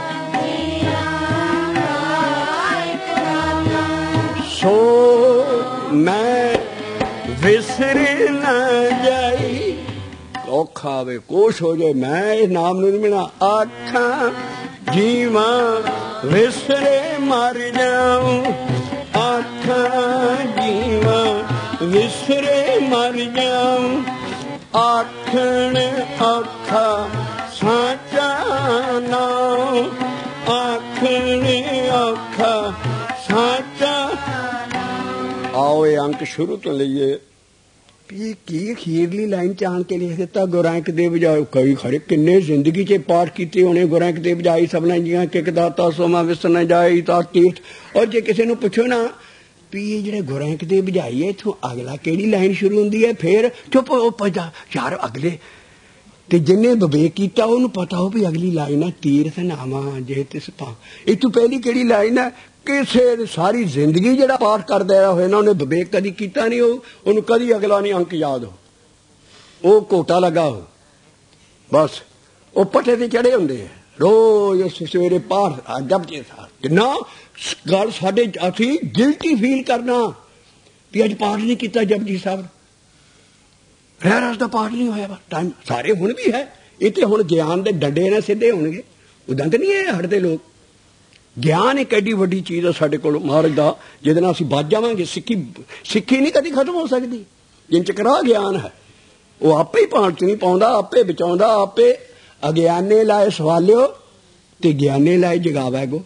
Speaker 1: ਸੋ ਮੈਂ ਵਿਸਰ ਨਾ ਜਾਈ। ਔਖਾ ਵੇ ਕੋਸ਼ ਹੋ ਜਾਏ ਮੈਂ ਇਸ ਨਾਮ ਨੂੰ ਨਹੀਂ ਮਿਲਣਾ। ਆਖਾਂ ਜੀਵਾਂ ਵਿਸਰੇ ਮਰ ਜਾਉ ਆਖਾਂ ਜੀਵਾਂ ਵਿਸਰੇ ਮਰ ਜਾਉ ਆਖਣ ਔਖਾ ਸਾਚਾ ਨਾਮ ਆਖਣ ਔਖਾ ਸਾਚਾ। ਆਓ ਇਹ ਅੰਕ ਸ਼ੁਰੂ ਤੋਂ ਲਈਏ ਵੀ ਕੀ ਅਖੀਰਲੀ ਲਾਈਨ ਚ ਆਣ ਕੇ ਲਿਖ ਦਿੱਤਾ ਗੁਰਾਂਕ ਦੇ ਬਜਾਏ। ਕਈ ਖੜੇ ਕਿੰਨੇ ਜ਼ਿੰਦਗੀ ਚ ਪਾਠ ਕੀਤੇ ਹੋਣੇ ਗੁਰਾਂਕ ਦੇ ਬਜਾਈ ਸਭਨਾ ਜੀਆਂ ਕਿਕ ਦਾਤਾ ਸੋਮਾ ਵਿਸਰ ਨਾ ਜਾਈ ਤਾਂ ਤੀਰਥ। ਔਰ ਜੇ ਕਿਸੇ ਨੂੰ ਪੁੱਛੋ ਨਾ ਵੀ ਇਹ ਜਿਹੜੇ ਗੁਰਾਂਕ ਦੇ ਬਜਾਈ ਹੈ ਇੱਥੋਂ ਅਗਲਾ ਕਿਹੜੀ ਲਾਈਨ ਸ਼ੁਰੂ ਹੁੰਦੀ ਹੈ ਫੇਰ ਚੁੱਪ ਉਹ ਪਜਾ ਯਾਰ ਅਗਲੇ ਤੇ ਜਿੰਨੇ ਵਿਵੇਕ ਕੀਤਾ ਉਹਨੂੰ ਪਤਾ ਹੋ ਵੀ ਅਗਲੀ ਲਾਈਨ ਹੈ ਤੀਰਥ ਨਾਵਾਂ ਜੇ ਤਿਸ ਪਾ। ਇਹ ਤੋਂ ਪਹਿਲੀ ਕਿਹੜੀ ਲਾਈਨ ਹੈ ਕਿਸੇ ਸਾਰੀ ਜ਼ਿੰਦਗੀ ਜਿਹੜਾ ਪਾਠ ਕਰਦਾ ਰਿਹਾ ਹੋਏ ਨਾ ਉਹਨੇ ਵਿਵੇਕ ਕਦੀ ਕੀਤਾ ਨਹੀਂ ਉਹ ਉਹਨੂੰ ਕਦੀ ਅਗਲਾ ਨਹੀਂ ਅੰਕ ਯਾਦ ਹੋ ਉਹ ਘੋਟਾ ਲੱਗਾ ਹੋ ਬਸ ਉਹ ਪੱਠੇ ਤੇ ਚੜੇ ਹੁੰਦੇ ਆ ਰੋਜ਼ ਸਵੇਰੇ ਪਾਠ ਜਪਜੀ ਸਾਹਿਬ ਕਿੰਨਾ ਗੱਲ ਸਾਡੇ ਅਸੀਂ ਗਿਲਟੀ ਫੀਲ ਕਰਨਾ ਵੀ ਅੱਜ ਪਾਠ ਨਹੀਂ ਕੀਤਾ ਜਪਜੀ ਸਾਹਿਬ ਰਹਿਰਾਸ ਦਾ ਪਾਠ ਨਹੀਂ ਹੋਇਆ ਟਾਈਮ ਸਾਰੇ ਹੁਣ ਵੀ ਹੈ ਇਹ ਤੇ ਹੁਣ ਗਿਆਨ ਦੇ ਡੰਡੇ ਨਾਲ ਸਿੱਧੇ ਹੋਣਗੇ ਉਦਾਂ ਤਾਂ ਨਹੀਂ ਹੈ ਹਟਦੇ ਲੋਕ। ਗਿਆਨ ਇੱਕ ਐਡੀ ਵੱਡੀ ਚੀਜ਼ ਹੈ ਸਾਡੇ ਕੋਲ ਮਹਾਰਾਜ ਦਾ ਜਿਹਦੇ ਨਾਲ ਅਸੀਂ ਵੱਜ ਜਾਵਾਂਗੇ। ਸਿੱਖੀ ਸਿੱਖੀ ਨਹੀਂ ਕਦੀ ਖਤਮ ਹੋ ਸਕਦੀ ਜਿੰਨ ਚਕਰਾ ਗਿਆਨ ਹੈ ਉਹ ਆਪੇ ਹੀ ਪਾਣ ਚ ਨਹੀਂ ਪਾਉਂਦਾ ਆਪੇ ਬਚਾਉਂਦਾ ਆਪੇ। ਅਗਿਆਨੇ ਲਾਏ ਸਵਾਲਿਓ ਤੇ ਗਿਆਨੇ ਲਾਏ ਜਗਾਵਾ ਗੋ।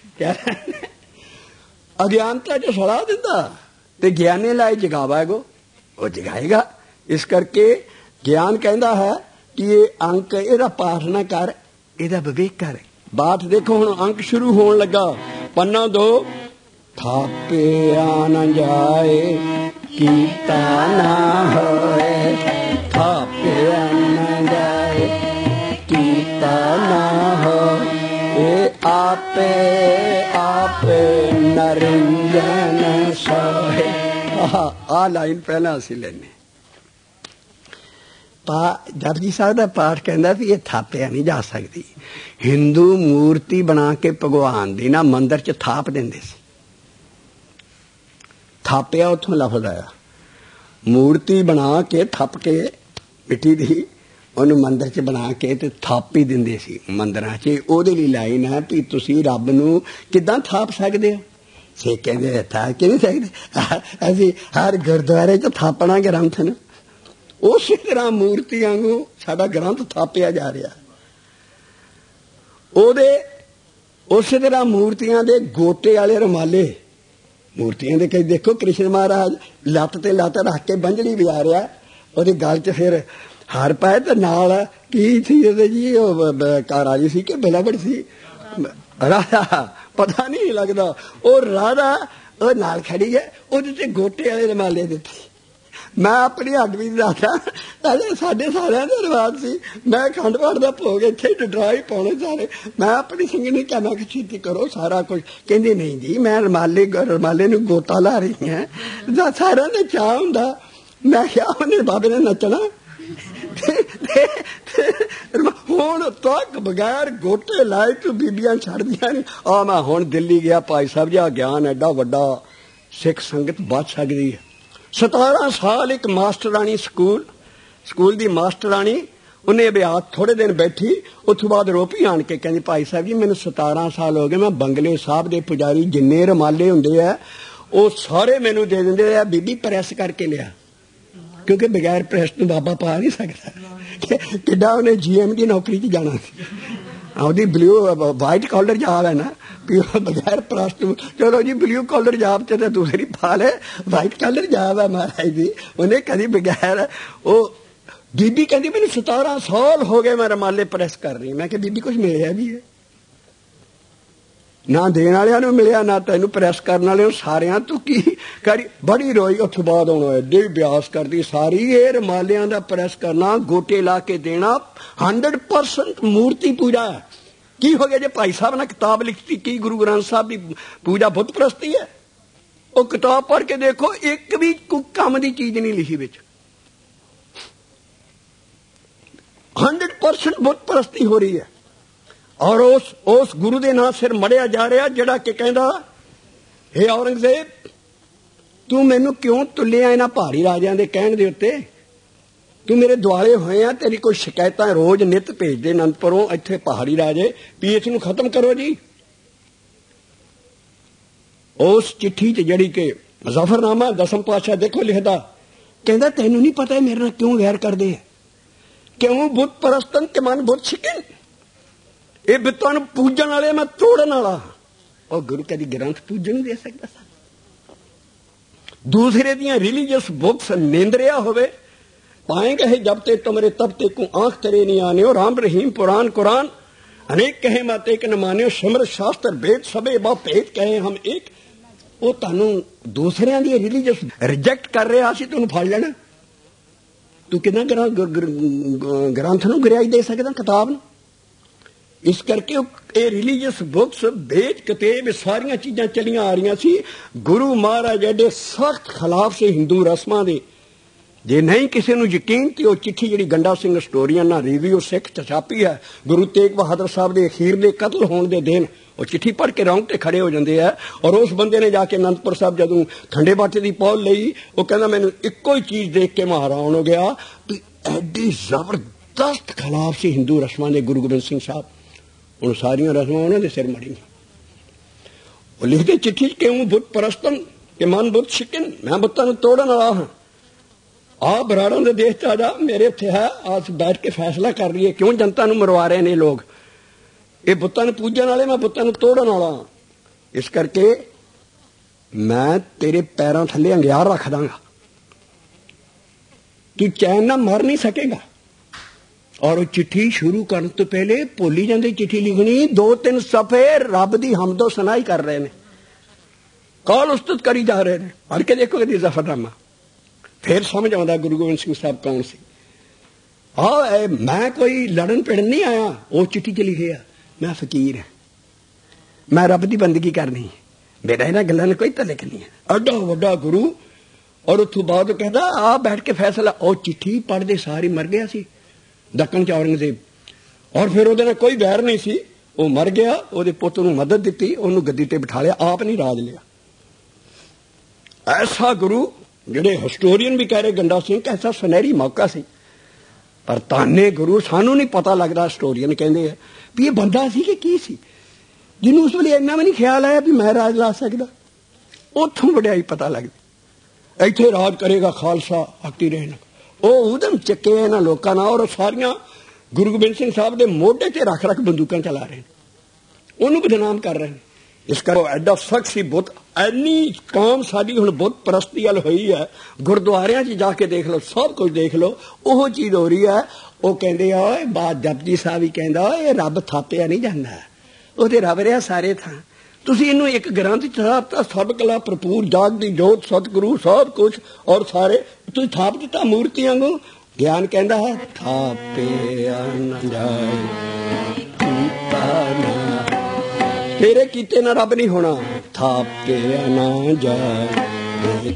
Speaker 1: ਅਗਿਆਨਤਾ ਚ ਸਲਾਹ ਦਿੰਦਾ ਤੇ ਗਿਆਨੇ ਲਾਏ ਜਗਾਵਾ ਗੋ ਉਹ ਜਗਾਏਗਾ। ਇਸ ਕਰਕੇ ਗਿਆਨ ਕਹਿੰਦਾ ਹੈ ਕਿ ਇਹ ਅੰਕ ਇਹਦਾ ਪਾਠ ਨਾ ਕਰ ਇਹਦਾ ਵਿਵੇਕ ਕਰ। ਬਾਤ ਦੇਖੋ ਹੁਣ ਅੰਕ ਸ਼ੁਰੂ ਹੋਣ ਲੱਗਾ ਪੰਨਾ ਦੋ ਥਾਪਿਆ ਨਾ ਜਾਏ ਕੀਤਾ ਨਾ ਹੋਏ ਥਾਪਿਆ ਨਾ ਜਾਏ ਕੀਤਾ ਨਾ ਹੋਏ ਆਪੇ ਆਪੇ ਨਰਿੰਜਨ ਸੋਏ। ਆ ਲਾਈਨ ਪਹਿਲਾਂ ਅਸੀਂ ਲੈਣੇ ਪਾ ਜਪਜੀ ਸਾਹਿਬ ਦਾ ਪਾਠ ਕਹਿੰਦਾ ਵੀ ਇਹ ਥਾਪਿਆ ਨਹੀਂ ਜਾ ਸਕਦੀ। ਹਿੰਦੂ ਮੂਰਤੀ ਬਣਾ ਕੇ ਭਗਵਾਨ ਦੀ ਨਾ ਮੰਦਰ ਚ ਥਾਪ ਦਿੰਦੇ ਸੀ। ਥਾਪਿਆ ਉੱਥੋਂ ਲਫ਼ਜ਼ ਆਇਆ ਮੂਰਤੀ ਬਣਾ ਕੇ ਥੱਪ ਕੇ ਮਿੱਟੀ ਦੀ ਉਹਨੂੰ ਮੰਦਰ ਚ ਬਣਾ ਕੇ ਤੇ ਥਾਪ ਹੀ ਦਿੰਦੇ ਸੀ ਮੰਦਰਾਂ ਚ। ਉਹਦੇ ਲਈ ਲਾਈਨ ਹੈ ਵੀ ਤੁਸੀਂ ਰੱਬ ਨੂੰ ਕਿੱਦਾਂ ਥਾਪ ਸਕਦੇ ਹੋ। ਸੇ ਕਹਿੰਦੇ ਥਾਪ ਕਿ ਨਹੀਂ ਸਕਦੇ ਅਸੀਂ ਹਰ ਗੁਰਦੁਆਰੇ ਚ ਥਾਪਣਾ ਗ੍ਰੰਥ ਨੂੰ ਉਸੇ ਤਰ੍ਹਾਂ ਮੂਰਤੀ ਵਾਂਗੂ ਸਾਡਾ ਗ੍ਰੰਥ ਥਾਪਿਆ ਜਾ ਰਿਹਾ। ਉਹਦੇ ਉਸੇ ਤਰ੍ਹਾਂ ਮੂਰਤੀਆਂ ਦੇ ਗੋਟੇ ਵਾਲੇ ਰੁਮਾਲੇ ਮੂਰਤੀਆਂ ਦੇ ਕਈ ਦੇਖੋ ਕ੍ਰਿਸ਼ਨ ਮਹਾਰਾਜ ਲੱਤ ਤੇ ਲੱਤ ਰੱਖ ਕੇ ਬੰਜੜੀ ਵਜਾ ਰਿਹਾ ਉਹਦੇ ਗਲ ਚ ਫਿਰ ਹਾਰ ਪਾਏ ਤੇ ਨਾਲ ਕੀ ਸੀ ਉਹਦੇ ਜੀ ਉਹ ਕਾਰਾਜੀ ਸੀ ਕਿ ਬਿਲਾਵੜ ਸੀ ਰਾਧਾ ਪਤਾ ਨਹੀਂ ਲੱਗਦਾ। ਉਹ ਰਾਧਾ ਉਹ ਨਾਲ ਖੜੀ ਹੈ ਉਹਦੇ ਤੇ ਗੋਟੇ ਵਾਲੇ ਰੁਮਾਲੇ ਦਿੱਤੇ। ਮੈਂ ਆਪਣੀ ਹੱਡਵੀ ਦੱਸਦਾ ਸਾਡੇ ਸਾਰਿਆਂ ਦਾ ਰਿਵਾਜ ਸੀ ਮੈਂ ਅਖੰਡ ਪਾਠ ਦਾ ਭੋਗ ਇੱਥੇ ਡਰਾਈ ਪਾਉਣੇ ਸਾਰੇ। ਮੈਂ ਆਪਣੀ ਸਿੰਘਣੀ ਕਿਹਾ ਮੈਂ ਕਿ ਛੇਤੀ ਕਰੋ ਸਾਰਾ ਕੁਝ। ਕਹਿੰਦੀ ਨਹੀਂ ਜੀ ਮੈਂ ਰੁਮਾਲੇ ਰੁਮਾਲੇ ਨੂੰ ਗੋਤਾ ਲਾ ਰਹੀ ਹਾਂ ਸਾਰਿਆਂ ਦਾ ਚਾਅ ਹੁੰਦਾ। ਮੈਂ ਕਿਹਾ ਉਹਨੇ ਬਾਬੇ ਨੇ ਨੱਚਣਾ ਹੁਣ ਤੱਕ ਬਗੈਰ ਗੋਟੇ ਲਾਏ ਤੂੰ ਬੀਬੀਆਂ ਛੱਡਦੀਆਂ ਨਹੀਂ। ਆ ਮੈਂ ਹੁਣ ਦਿੱਲੀ ਗਿਆ ਭਾਈ ਸਾਹਿਬ ਜੀ ਗਿਆਨ ਐਡਾ ਵੱਡਾ ਸਿੱਖ ਸੰਗਤ ਬਚ ਸਕਦੀ ਹੈ। ਸਤਾਰਾਂ ਸਾਲ ਇੱਕ ਮਾਸਟਰਾਣੀ ਸਕੂਲ ਸਕੂਲ ਦੀ ਮਾਸਟਰਾਣੀ ਉਹਨੇ ਅਭਿਆਸ ਥੋੜੇ ਦਿਨ ਬੈਠੀ ਉੱਥੋਂ ਬਾਅਦ ਰੋਪੀ ਆਣ ਕੇ ਕਹਿੰਦੀ ਭਾਈ ਸਾਹਿਬ ਜੀ ਮੈਨੂੰ ਸਤਾਰਾਂ ਸਾਲ ਹੋ ਗਏ ਮੈਂ ਬੰਗਲੇ ਸਾਹਿਬ ਦੇ ਪੁਜਾਰੀ ਜਿੰਨੇ ਰੁਮਾਲੇ ਹੁੰਦੇ ਆ ਉਹ ਸਾਰੇ ਮੈਨੂੰ ਦੇ ਦਿੰਦੇ ਆ ਬੀਬੀ ਪ੍ਰੈਸ ਕਰਕੇ ਲਿਆ ਕਿਉਂਕਿ ਬਗੈਰ ਪ੍ਰੈਸ ਤੋਂ ਬਾਬਾ ਪਾ ਨਹੀਂ ਸਕਦਾ। ਕਿੱਡਾ ਉਹਨੇ ਜੀ ਐਮ ਦੀ ਨੌਕਰੀ 'ਚ ਜਾਣਾ ਸੀ। ਉਹਦੀ ਬਲੂ ਵਾਈਟ ਕਾਲਰ ਜਾਬ ਹੈ ਨਾ ਵੀ ਬਗੈਰ ਪ੍ਰੈਸ ਤੋਂ ਚਲੋ ਜੀ ਬਲੂ ਕਾਲਰ ਜਾਬ 'ਚ ਤਾਂ ਦੂਸਰੀ ਪਾ ਲੈ ਵਾਈਟ ਕਾਲਰ ਜਾਬ ਹੈ ਮਹਾਰਾਜ ਦੀ ਉਹਨੇ ਕਦੀ ਬਗੈਰ ਉਹ ਬੀਬੀ ਕਹਿੰਦੀ ਮੈਨੂੰ ਸਤਾਰਾਂ ਸਾਲ ਹੋ ਗਏ ਮੈਂ ਰੁਮਾਲੇ ਪ੍ਰੈਸ ਕਰ ਰਹੀ। ਮੈਂ ਕਿਹਾ ਬੀਬੀ ਕੁਛ ਮਿਲਿਆ ਵੀ ਹੈ ਨਾ ਦੇਣ ਵਾਲਿਆਂ ਨੂੰ ਮਿਲਿਆ ਨਾ ਤੈਨੂੰ ਪ੍ਰੈਸ ਕਰਨ ਵਾਲਿਆਂ ਨੂੰ ਸਾਰਿਆਂ ਤੂੰ ਕੀ करी बड़ी रोई। उस बाद हूँ एडे ब्यास करती सारी ये रमालियां का प्रैस करना, गोटे ला के देना, हंड्रड परसेंट मूर्ति पूजा है। की हो गया जे भाई साहब ने किताब लिखती की गुरु ग्रंथ साहब की पूजा बुत परस्ती है। वो किताब पढ़ के देखो एक भी कोई काम की चीज नहीं लिखी बिच। हंड्रड परसेंट बुत परस्ती हो रही है और उस उस गुरु के नाम सिर मड़िया जा रहा जिहड़ा कि कहंदा हे औरंगजेब तू मैनू क्यों तुलिया इन्हां भारी राजियां दे कहण दे उत्ते, तू मेरे दुआले होए आ, तेरी कोई शिकायतां रोज नित भेज दे अनंतपुरों इत्थे पहाड़ी राजे भी इस नूं खत्म करो जी। उस चिट्ठी च जिहड़ी कि जफरनामा दसम पातशाह देखो लिखदा, कहंदा तैनू नहीं पता मेरे नाल क्यों वैर करदे है, क्यों बुत परस्तन के मन बुत छिकन, ये बुतां नूं पूजण वाले मैं तोड़न वाला। और गुरु कदी ग्रंथ पूजन नहीं दे सकता सा। दूसरे दियां रिलीजियस बुक्स निंदरिया होवे पाए कहे जब ते तुमरे तब ते को आंख तेरे नहीं आने हो, राम रहीम पुराण कुरान अनेक कहे मत एक न मान्यो, सिमर शास्त्र वेद सबे बा भेद कहे हम एक। वो तानू दूसरियां दी रिलीजियस रिजेक्ट कर रहा सी, तैनूं फड़ लेना। तू किदां ग्रंथ नूं गिराई दे सकदा किताब नूं। इस करके ये रिलीजियस बुक्स वेद किताब सारिया चीज़ां चलियां आ रही सी। गुरु महाराज एडे सख्त खिलाफ से हिंदू रस्मां दे। जे नहीं किसी नूं यकीन तो वह चिट्ठी जी गंडा सिंह स्टोरियन ना रिव्यू सिख छापी है गुरु तेग बहादुर साहब के अखीरले कतल होने के दिन, वो चिट्ठी पढ़ के रौंगटे खड़े हो जाते हैं। और उस बंदे ने जाके अनंतपुर साहब जदों खंडे बाटे की पौल लई, वो कहना मैनूं इक्को ही चीज़ देख के मैं हैरान हो गया भी एडी जबरदस्त खिलाफ से हिंदू रस्मां दे गुरु गोबिंद सिंह साहब। उन सारिया रस्मां उन्होंने सिर मड़ी। वो लिखते चिट्ठी क्यों बुत परस्तन के मन बुत शिकन, मैं बुतां नूं तोड़न वाला हाँ। आ बराड़ों के देश आ जा, मेरे इत्थे है, आज बैठ के फैसला कर रही है क्यों जनता नूं मरवा रहे ने लोग। ये बुतां नूं पूजन वाले, मैं बुतां नूं तोड़न वाला। इस करके मैं तेरे पैरों थले अंगियार रख दांगा, तू चैन ना मर नहीं सकेगा। और वो चिट्ठी शुरू करने तो पहले भोली जाती चिट्ठी लिखनी, दो तीन सफे रब की हमदो सुनाई कर रहे हैं, कौल उस्तत करी जा रहे हैं। पढ़ के देखो कभी जफरनामा, फिर समझ आता गुरु गोबिंद सिंह साहब कौन सी। हाँ मैं कोई लड़न भिड़न नहीं आया। वो चिट्ठी च लिखे आ मैं फकीर है, मैं रब की बंदगी करनी है, मेरा इन्हां गल्लां ने कोई तलक नहीं है। एडा वड्डा गुरु। और उतों बाद कहता आ बैठ के फैसला। और चिट्ठी पढ़ते सारी मर गया सी दक्कन च औरंगजेब। और फिर वो कोई वैर नहीं सी, वो मर गया, वो पुत नूं मदद दी, उन्होंने गद्दी ते बिठा लिया, आप नहीं राज लिया। ऐसा गुरु जिहड़े हिस्टोरीयन भी कह रहे गंडा सिंह ऐसा सुनहरी मौका सी, पर ताने गुरु सानू नहीं पता लगता। हिस्टोरीयन कहते हैं भी ये बंदा सी कि की सी जिन्होंने उस वेले इन्ना भी नहीं ख्याल आया भी मैं राज ला सकदा। उथों वड्याई पता लगती। इत्थे राज करेगा खालसा आती रहना। वो उदम चके इन्हां लोकां नाल और सारियां गुरु गोबिंद सिंह साहब के मोढे ते रख रख बंदूकां चला रहे हैं, उन्होंने बदनाम कर रहे हैं। इस कर एडा सख्त सी बुत एनी कौम साडी हुण बुत परस्ती वाल हुई है। गुरुद्वारियां च जाके देख लो, सब कुछ देख लो, वो चीज हो रही है। वो कहते ओए बात जपजी साहब ही कहंदा ये रब थापिया नहीं जांदा, वो ते रब रहा सारे थां। तुसीं इहनूं एक ग्रंथ छापता सब कला भरपूर जागदी जोत सतगुरु सब कुछ और सारे तुसीं थाप दिता मूर्ति वांगू। ज्ञान कहंदा है थापिया ना जाए तेरे कीते ना रब नहीं होना, थापे ना जाए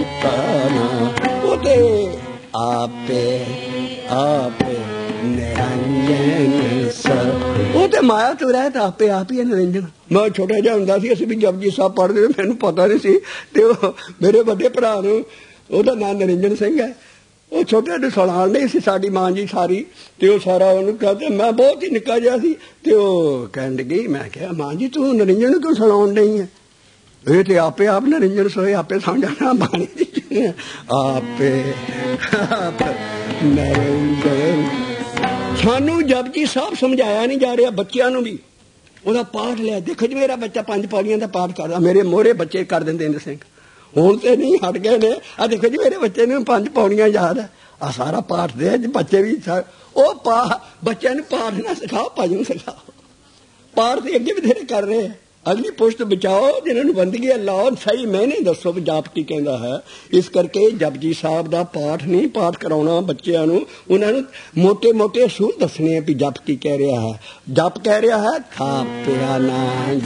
Speaker 1: ओते आपे आपे निरंजन सब। वो तो माया तो रहा था आपे आप ही निरंजन। मैं छोटा जिहा हुंदा सी, असीं भी जपजी साहब पढ़दे, मैनूं पता नहीं सी, ते मेरे वड्डे भरा नूं ओहदा नाम निरंजन सिंह है। वो छोटे नूं सुणाण नहीं सी साडी मां जी सारी, ते वो सारा उहनूं कहते मैं बहुत ही निक्का जिहा सी, ते वो कहण लगी मैं कहा मां जी तू निरंजन क्यों सुणाउण नहीं है, ये तो आपे आप निरंजन सोए आपे समझाना बाणी दी आपे आप निरंजन। सानू जपजी साहब समझाया नहीं जा रहा बच्चों नूं भी। ਉਹਦਾ पाठ लिया देखो जी मेरा बच्चा पंज पौड़ियां का पाठ करता, मेरे मोहरे बच्चे कर देंगे इंद्र सिंह, हुण ते नहीं हट गए ने। आ देखो जी मेरे बच्चे ने पंज पौड़ियां याद है, आ सारा पाठ दे बच्चे भी ओ पा बच्चे पाठ ना सिखाओ भजन सिखाओ। पाठ तो अगे बथेरे कर रहे हैं, अगली पुश्त बचाओ जिन्होंने बंदगी लाओ सही मैंने दसो भी जाप की कहता है। इस करके जपजी साहब का पाठ नहीं पाठ कराना बच्चों नूं, उन्होंने मोटे मोटे असूल दसने भी जप की कह रहा है। जप कह रहा है थापिया ना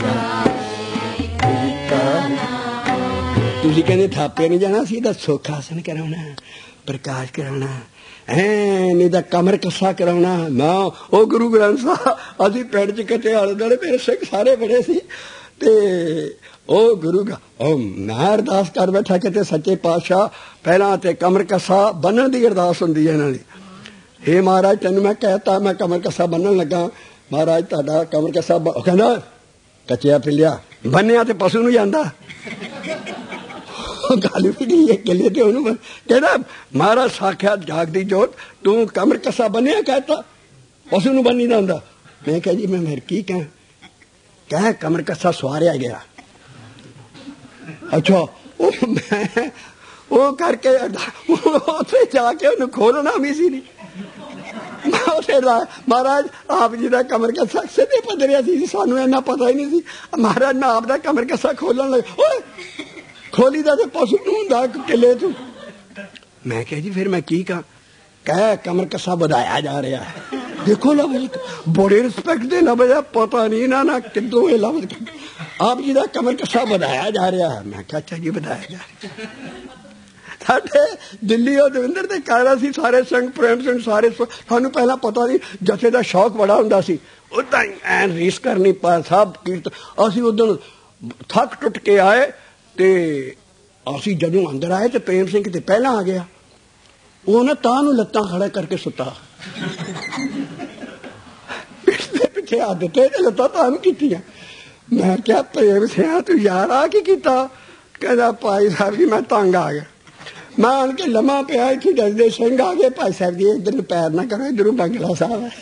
Speaker 1: तुसी कहते थापिया नहीं जाना सी, सुख आसन कराना, प्रकाश कराना, नहीं तो कमर कसा कराना ना। वो गुरु ग्रंथ साहब अभी पिंड च कट्टे आले दुआले मेरे सिख सारे बड़े सी ते ओ गुरु ओ मैं अरदास कर बैठा किते सच्चे पातशाह पहला ते कमर कसा बन्नण दी अरदास हुंदी है इन्हां दी। हे महाराज तेन मैं कहता मैं कमर कसा बन्नण लगा, महाराज तुहाडा कमर कसा कहंदा कच्चिया पिलिया बन्निया ते पशु नूं जांदा गल भी नहीं है किले ते उन्होंने कहना महाराज साक्षात जागदी जोत तू कमर कसा बनिया कहता पशु नूं बनी ना। मैं कह जी मैं मेरे की कह कह कमर कसा सवारिया गया। अच्छा वो मैं वो करके उत्थे जाके उन्हें खोलना भी सी नहीं। महाराज आप जी का कमर कसा सीधे पदरिया सी, सानू इन्ना पता ही नहीं सी। महाराज मैं आप का कमर कसा खोलन लगा, खोली दा पशु नूंदा किले तू। मैं कह जी फिर मैं की कहा कह कमर कसा बधाया जा रहा है। देखो लफ्ज बड़े रिस्पेक्ट दे लफ्ज है, पता नहीं ना ना कितों ये लफ्ज आप जी का कमर कसा बधाया जा रहा है। मैं कहा अच्छा जी बधाया जा रहा है। साडे दिल्ली और दविंदर दे कायरा सी सारे संग प्रेम सिंह सारे सानू पहला पता नहीं जथे का शौक बड़ा हुंदा सी उदा ही ऐन रीस करनी पा साहब कीर्तन। असीं उदण थक टुट के आए ते असी जदों अंदर आए तो प्रेम सिंह किते पहला आ गया। वो ना तां नूं लत्तां खड़ा करके सुता पिछले पिछे आ दिते ते लत्तां तां नूं कीतियां। मैं क्या प्रेम सिंह तू यार आ की कीता? कहदा भाई साहब जी मैं तंग आ गया। मैं आन के लम्मा पिया इत्थे डरदे सिंह आ गए, भाई साहब जी इधर पैर ना करो इधरों बंगला साहब है।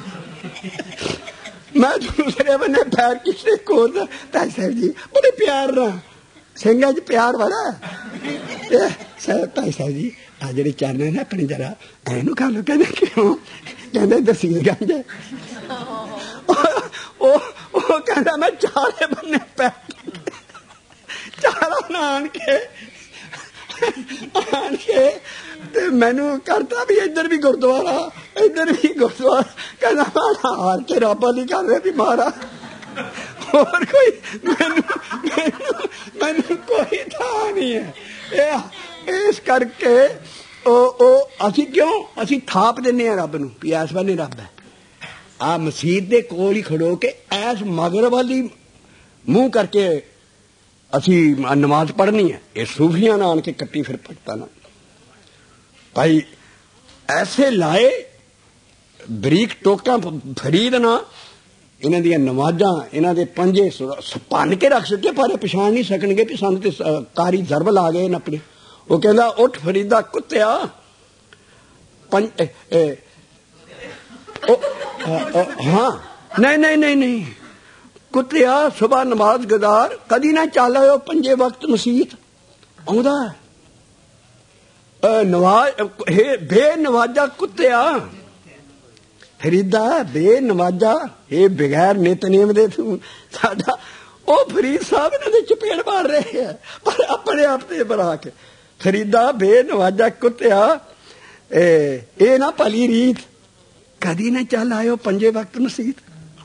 Speaker 1: मैं दूसरे बन्ने पैर किसने कोल भाई साहब जी बड़े प्यार ना सिंह च प्यार बड़ा भाई साहब जी आ जेडे चरण है ना अपने जरा एनू खा लो। कहते क्यों? कहते दसीरगंज कहता मैं चारे बन्ने पैर चारा आन के आन के ते मैनू करता भी इधर भी गुरुद्वारा इधर भी गुरुद्वारा। कहना मैं हार के रब नहीं कर रहे भी मारा और कोई मैनू मैनू मैनू कोई था नहीं है। इस करके ओ ओ असी क्यों असी थाप देने हैं रब नूं भी ऐस वाले रब है। आ मसीत दे कोल ही खड़ो के ऐस मगर वाली मुंह करके असी नमाज पढ़नी है। ये सूफियां ना आन के कट्टी फिर पड़ता ना भाई ऐसे लाए बरीक टोका फरीद ना इन्हां दी नमाजां इन्हां दे पंजे भन के रख सके पर पछाण नहीं सकणगे भी सानू ते कारी जरब ला गए नपने। वो कहंदा उठ फरीदा कुत्तिया पंज ए, ए, ओ, आ, आ, हाँ नहीं नहीं नहीं नहीं कुत्तिया सुबह नमाज गदार कदी ना चल आयो पंजे वक्त मसीत आउंदा नवाज हे बेनवाजा कुत्तिया फरीदा बेनवाजा ये बगैर नितनेम दे तू साडा ओ फरीद साहब इन्हां दे चपेड़ मार रहे हैं पर अपने आप ते बना के फरीदा बेनवाजा कुत्तिया ए ना भली रीत कदी ना चल आयो पंजे वक्त मसीत।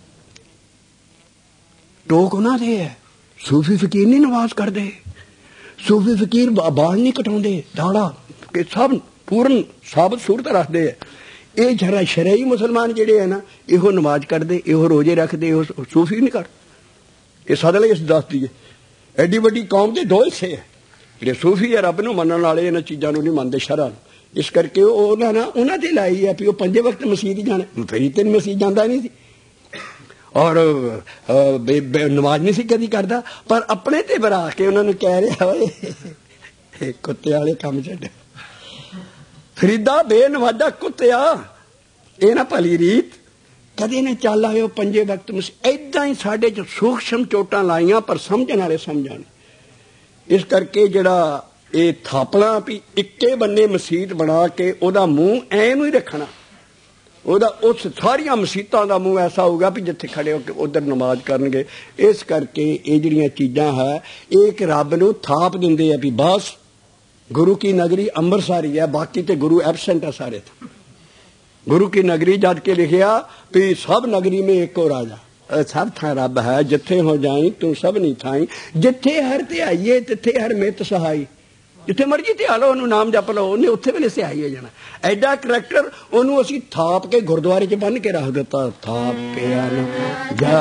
Speaker 1: टोक उन्हां दे है सूफी फकीर नहीं नमाज करते, सूफी फकीर बाल नहीं कटाउंदे दाड़ा के सब पूर्ण साबत सूरत रखते है। ये जरा शरई मुसलमान जेडे है ना इहो नमाज करते इहो रोजे रखते इहो सूफी नहीं कर। ये सदल इस दस दी है एडी वड्डी कौम के दो हिस्से है जे सूफी है रब नूं मनण वाले इन्हां चीज़ां नूं नहीं मनदे शरअ। इस करके उन्हां ना उन्हां ते लाई है भी वो पंजे वक्त मसीत जाना फिर तेन मसीत जाता नहीं सी और नमाज नहीं सी कदी करता पर अपने ते बरा के उन्होंने कह रहा कुत्ते वाले काम छड्ड फरीदा बेनवाजा कुत्तिया ये ना भली रीत कदी ने चल आयो पंजे वक्त मसीत। इदा ही साडे च सूक्ष्म चोटां लाइया पर समझण वाले समझण। इस करके जड़ा ये थापना भी इक्के बन्ने मसीत बना के ओदा मुंह ऐनू ही रखना ਉਹਦਾ ਉਸ ਸਾਰੀਆਂ ਮਸੀਤਾਂ ਦਾ ਮੂੰਹ ਐਸਾ ਹੋਊਗਾ ਵੀ ਜਿੱਥੇ ਖੜੇ ਹੋ ਕੇ ਉਧਰ ਨਮਾਜ਼ ਕਰਨਗੇ। ਇਸ ਕਰਕੇ ਇਹ ਜਿਹੜੀਆਂ ਚੀਜ਼ਾਂ ਹੈ ਇਹ ਇੱਕ ਰੱਬ ਨੂੰ ਥਾਪ ਦਿੰਦੇ ਆ ਵੀ ਬਸ ਗੁਰੂ ਕੀ ਨਗਰੀ ਅੰਮ੍ਰਿਤਸਰ ਹੀ ਹੈ, ਬਾਕੀ ਤੇ ਗੁਰੂ ਐਬਸੈਂਟ ਹੈ ਸਾਰੇ। ਗੁਰੂ ਕੀ ਨਗਰੀ ਜਦ ਕੇ ਲਿਖਿਆ ਵੀ ਸਭ ਨਗਰੀ में एक हो राजा, सब ਥਾਂ ਰੱਬ ਹੈ। ਜਿੱਥੇ ਹੋ ਜਾਈ ਤੂੰ ਸਭ ਨਹੀਂ ਥਾਈ, ਜਿੱਥੇ ਹਰ ਧਿਆਈਏ ਤਿੱਥੇ ਹਰ ਮਿੱਤ ਸਹਾਈ। ਜਿੱਥੇ ਮਰਜੀ ਧਿਆ ਲਓ ਉਹਨੂੰ, ਨਾਮ ਜਪ ਲਓ, ਉਹਨੇ ਉੱਥੇ ਵੇਲੇ ਸਿਆਹੀ ਹੋ ਜਾਣਾ। ਐਡਾ ਕਰੈਕਟਰ ਉਹਨੂੰ ਅਸੀਂ ਥਾਪ ਕੇ ਗੁਰਦੁਆਰੇ 'ਚ ਬੰਨ੍ਹ ਕੇ ਰੱਖ ਦਿੱਤਾ। ਥਾਪਿਆ ਨਾ ਜਾ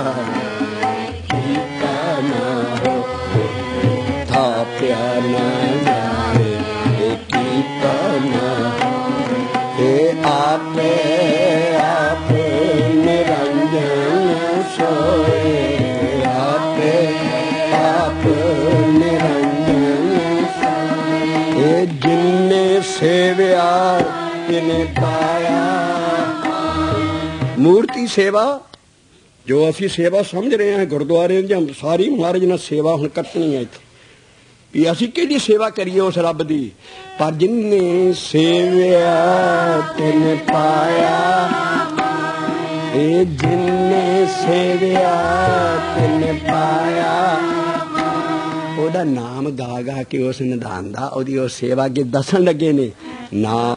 Speaker 1: ਕੀਤਾ ਨਾ, ਥਾਪਿਆ ਨਾ ਜਾਏ ਕੀਤਾ ਨਾ, ਇਹ ਆਪੇ ਆਪ ਨਿਰੰਜਨ ਸੋਏ, ਆਪੇ ਆਪ ਨਿਰੰਜਨ ਸੋਏ। ਜਿਨਨੇ सेव्या तिने पाया। मूर्ति सेवा जो असी सेवा समझ रहे हैं गुरुद्वारे दी सारी महाराज ने सेवा हुण कटनी है इत्थे भी असी किहदी सेवा करिए उस रब दी। पर जिन्ने सेव्या तिने पाया, ए जिन्ने सेव्या तिने पाया। ਉਹਦਾ ਨਾਮ ਗਾ ਗਾ ਕੇ ਉਸ ਨਿਧਾਨ ਦਾ ਉਹਦੀ ਉਹ ਸੇਵਾ ਅੱਗੇ ਦੱਸਣ ਲੱਗੇ ਨੇ। ਨਾ